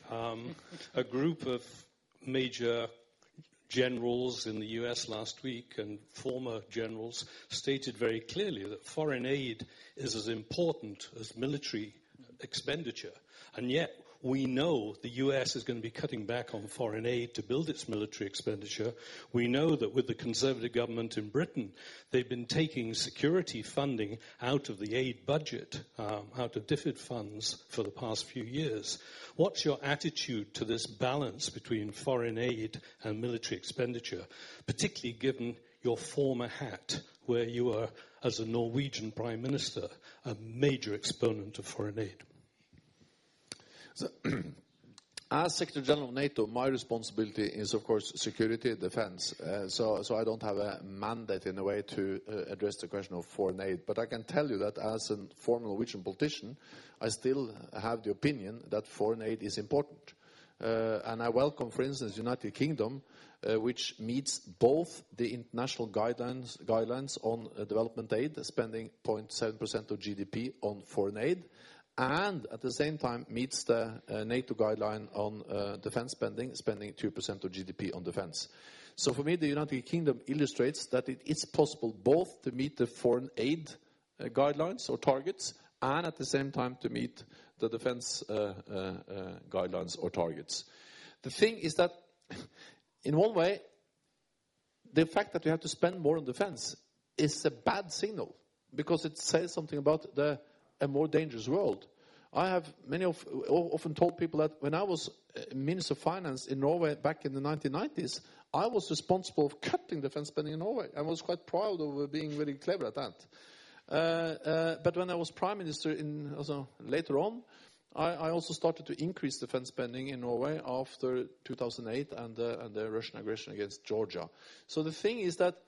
A group of major generals in the US last week and former generals stated very clearly that foreign aid is as important as military expenditure. And yet we know the US is going to be cutting back on foreign aid to build its military expenditure. We know that with the Conservative government in Britain, they've been taking security funding out of the aid budget, out of DFID funds for the past few years. What's your attitude to this balance between foreign aid and military expenditure, particularly given your former hat, where you were, as a Norwegian Prime Minister, a major exponent of foreign aid?
So, as Secretary General of NATO, my responsibility is, of course, security, defense. So I don't have a mandate in a way to address the question of foreign aid. But I can tell you that as a former Norwegian politician, I still have the opinion that foreign aid is important. And I welcome, for instance, the United Kingdom, which meets both the international guidelines on development aid, spending 0.7% of GDP on foreign aid, and at the same time meets the NATO guideline on defense spending 2% of GDP on defense. So for me, the United Kingdom illustrates that it is possible both to meet the foreign aid guidelines or targets and at the same time to meet the defense guidelines or targets. The thing is that, in one way, the fact that we have to spend more on defense is a bad signal because it says something about a more dangerous world. I have often told people that when I was Minister of Finance in Norway back in the 1990s, I was responsible for cutting defense spending in Norway. I was quite proud of being very clever at that. But when I was Prime Minister later on, I also started to increase defense spending in Norway after 2008 and the Russian aggression against Georgia. So the thing is that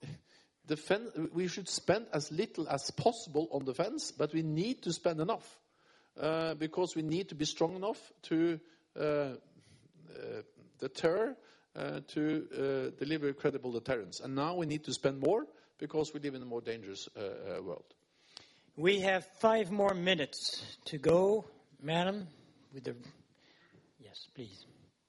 we should spend as little as possible on defense, but we need to spend enough because we need to be strong enough to deter, to deliver credible deterrence. And now we need to spend more because we live in a more dangerous world.
We have 5 more minutes to go, madam. Yes, please.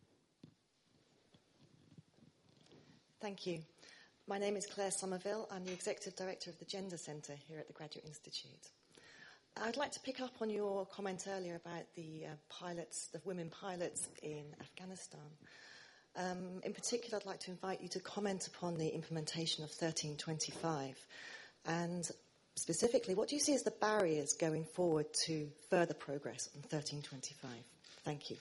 Thank you. My name is Claire Somerville. I'm the Executive Director of the Gender Centre here at the Graduate Institute. I'd like to pick up on your comment earlier about the women pilots in Afghanistan. In particular, I'd like to invite you to comment upon the implementation of 1325. And specifically, what do you see as the barriers going forward to further progress on 1325? Thank you.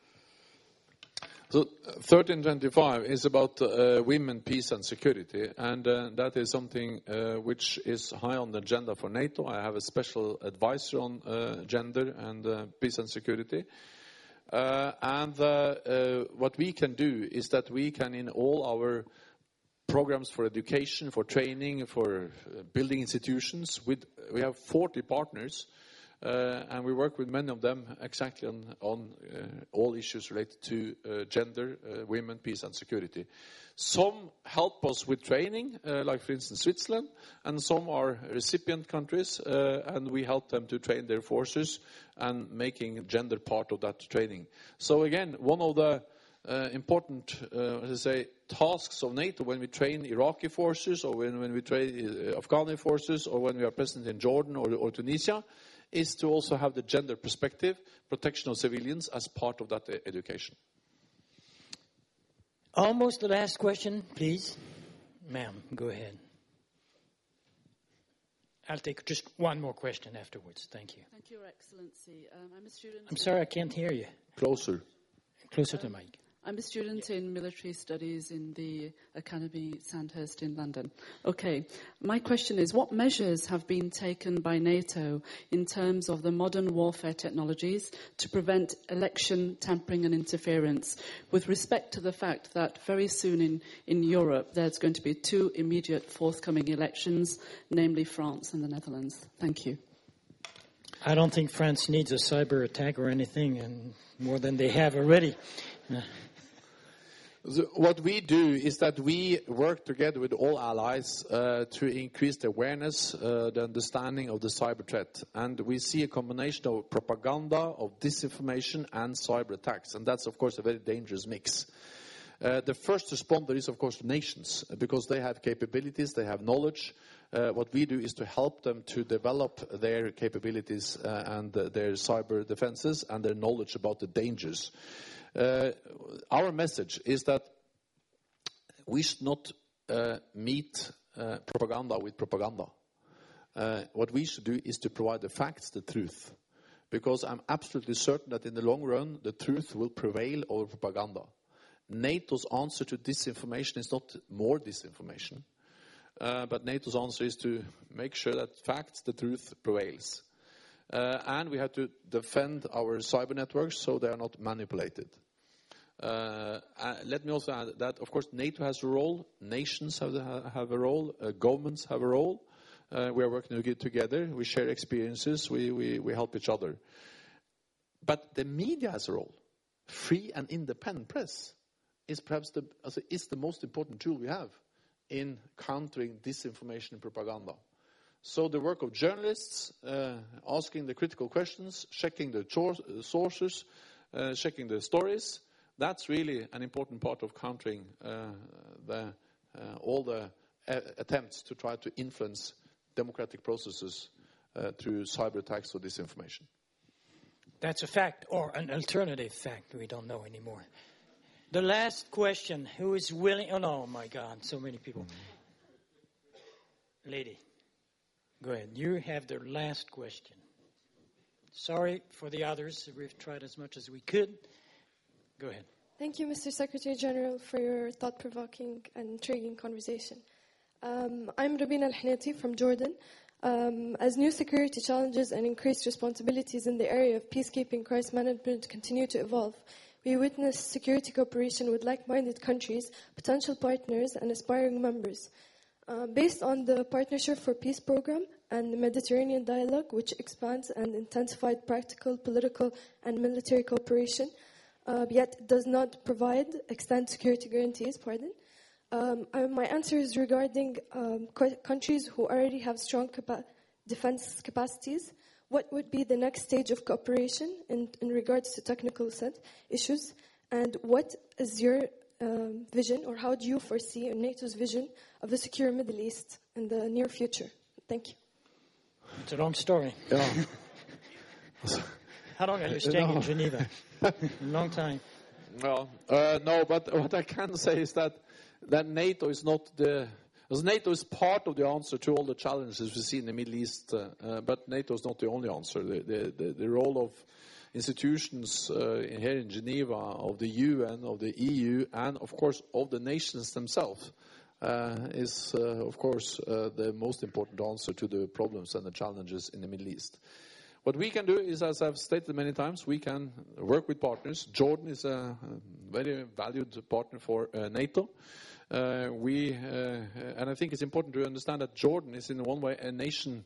So 1325 is about women, peace and security, and that is something which is high on the agenda for NATO. I have a special advisor on gender and peace and security. And what we can do is that we can, in all our programs for education, for training, for building institutions, we have 40 partners and we work with many of them exactly on all issues related to gender, women, peace and security. Some help us with training, like for instance Switzerland, and some are recipient countries, and we help them to train their forces and making gender part of that training. So again, one of the important, tasks of NATO when we train Iraqi forces, or when we train Afghani forces, or when we are present in Jordan or Tunisia, is to also have the gender perspective, protection of civilians as part of that education.
Almost the last question, please. Ma'am, go ahead. I'll take just one more question afterwards. Thank you.
Thank you, Your Excellency. I'm a student.
I'm sorry, I can't hear you.
Closer.
Closer to the mic.
I'm a student in military studies in the Academy Sandhurst in London. Okay, my question is, what measures have been taken by NATO in terms of the modern warfare technologies to prevent election tampering and interference, with respect to the fact that very soon in Europe there's going to be 2 immediate forthcoming elections, namely France and the Netherlands? Thank you.
I don't think France needs a cyber attack or anything, and more than they have already.
What we do is that we work together with all allies to increase the awareness, the understanding of the cyber threat. And we see a combination of propaganda, of disinformation, and cyber attacks. And that's, of course, a very dangerous mix. The first responder is, of course, nations, because they have capabilities, they have knowledge. What we do is to help them to develop their capabilities and their cyber defenses and their knowledge about the dangers. Our message is that we should not meet propaganda with propaganda. What we should do is to provide the facts, the truth. Because I'm absolutely certain that in the long run, the truth will prevail over propaganda. NATO's answer to disinformation is not more disinformation. But NATO's answer is to make sure that facts, the truth, prevails. And we have to defend our cyber networks so they are not manipulated. Let me also add that, of course, NATO has a role, nations have a role, governments have a role. We are working together, we share experiences, we help each other. But the media has a role. Free and independent press is perhaps the most important tool we have in countering disinformation and propaganda. So the work of journalists, asking the critical questions, checking the sources, checking the stories, that's really an important part of countering all the attempts to try to influence democratic processes through cyber attacks or disinformation.
That's a fact, or an alternative fact. We don't know anymore. The last question. Who is willing? Oh my God, so many people. Lady, go ahead. You have the last question. Sorry for the others. We've tried as much as we could. Go ahead.
Thank you, Mr. Secretary General, for your thought-provoking and intriguing conversation. I'm Rabina Al-Hanati from Jordan. As new security challenges and increased responsibilities in the area of peacekeeping crisis management continue to evolve, we witness security cooperation with like-minded countries, potential partners, and aspiring members. Based on the Partnership for Peace program and the Mediterranean Dialogue, which expands and intensified practical, political, and military cooperation, yet does not provide extent security guarantees, my answer is regarding countries who already have strong defense capacities. What would be the next stage of cooperation in regards to technical issues? And what is your vision, or how do you foresee NATO's vision of a secure Middle East in the near future? Thank you.
It's a long story.
Yeah.
How long are you staying in Geneva? A long time.
Well, no, but what I can say is that NATO is not NATO is part of the answer to all the challenges we see in the Middle East, but NATO is not the only answer. The role of institutions here in Geneva, of the UN, of the EU, and of course of the nations themselves is of course the most important answer to the problems and the challenges in the Middle East. What we can do is, as I've stated many times, we can work with partners. Jordan is a very valued partner for NATO. And I think it's important to understand that Jordan is in one way a nation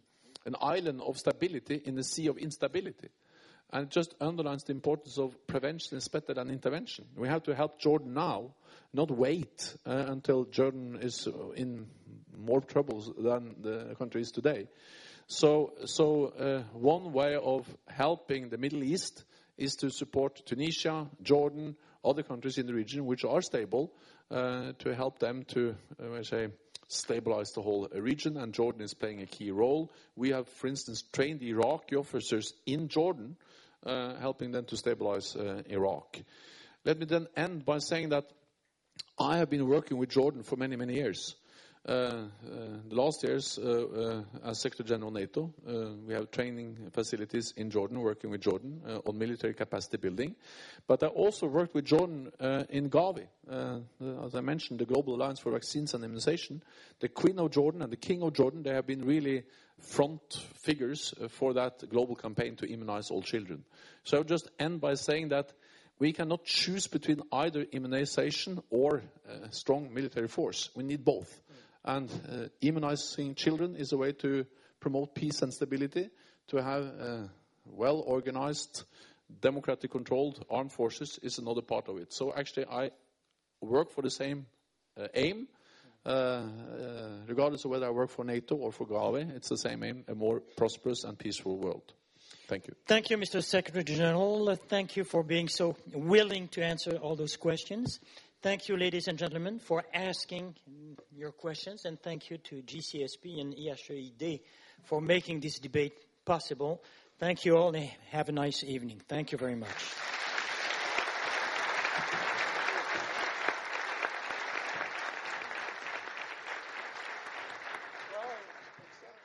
an island of stability in the sea of instability. And it just underlines the importance of prevention is better than intervention. We have to help Jordan now, not wait until Jordan is in more troubles than the country is today. So one way of helping the Middle East is to support Tunisia, Jordan, other countries in the region which are stable, to help them to, stabilize the whole region, and Jordan is playing a key role. We have, for instance, trained Iraqi officers in Jordan, helping them to stabilize Iraq. Let me then end by saying that I have been working with Jordan for many, many years. The last years, as Secretary General NATO, we have training facilities in Jordan, working with Jordan on military capacity building. But I also worked with Jordan in Gavi. As I mentioned, the Global Alliance for Vaccines and Immunization, the Queen of Jordan and the King of Jordan, they have been really front figures for that global campaign to immunize all children. So I'll just end by saying that we cannot choose between either immunization or strong military force. We need both. And immunizing children is a way to promote peace and stability, to have well-organized, democratic-controlled armed forces is another part of it. So actually I work for the same aim, regardless of whether I work for NATO or for Gavi. It's the same aim, a more prosperous and peaceful world. Thank you.
Thank you, Mr. Secretary General. Thank you for being so willing to answer all those questions. Thank you, ladies and gentlemen, for asking your questions, and thank you to GCSP and IHEID for making this debate possible. Thank you all, and have a nice evening. Thank you very much.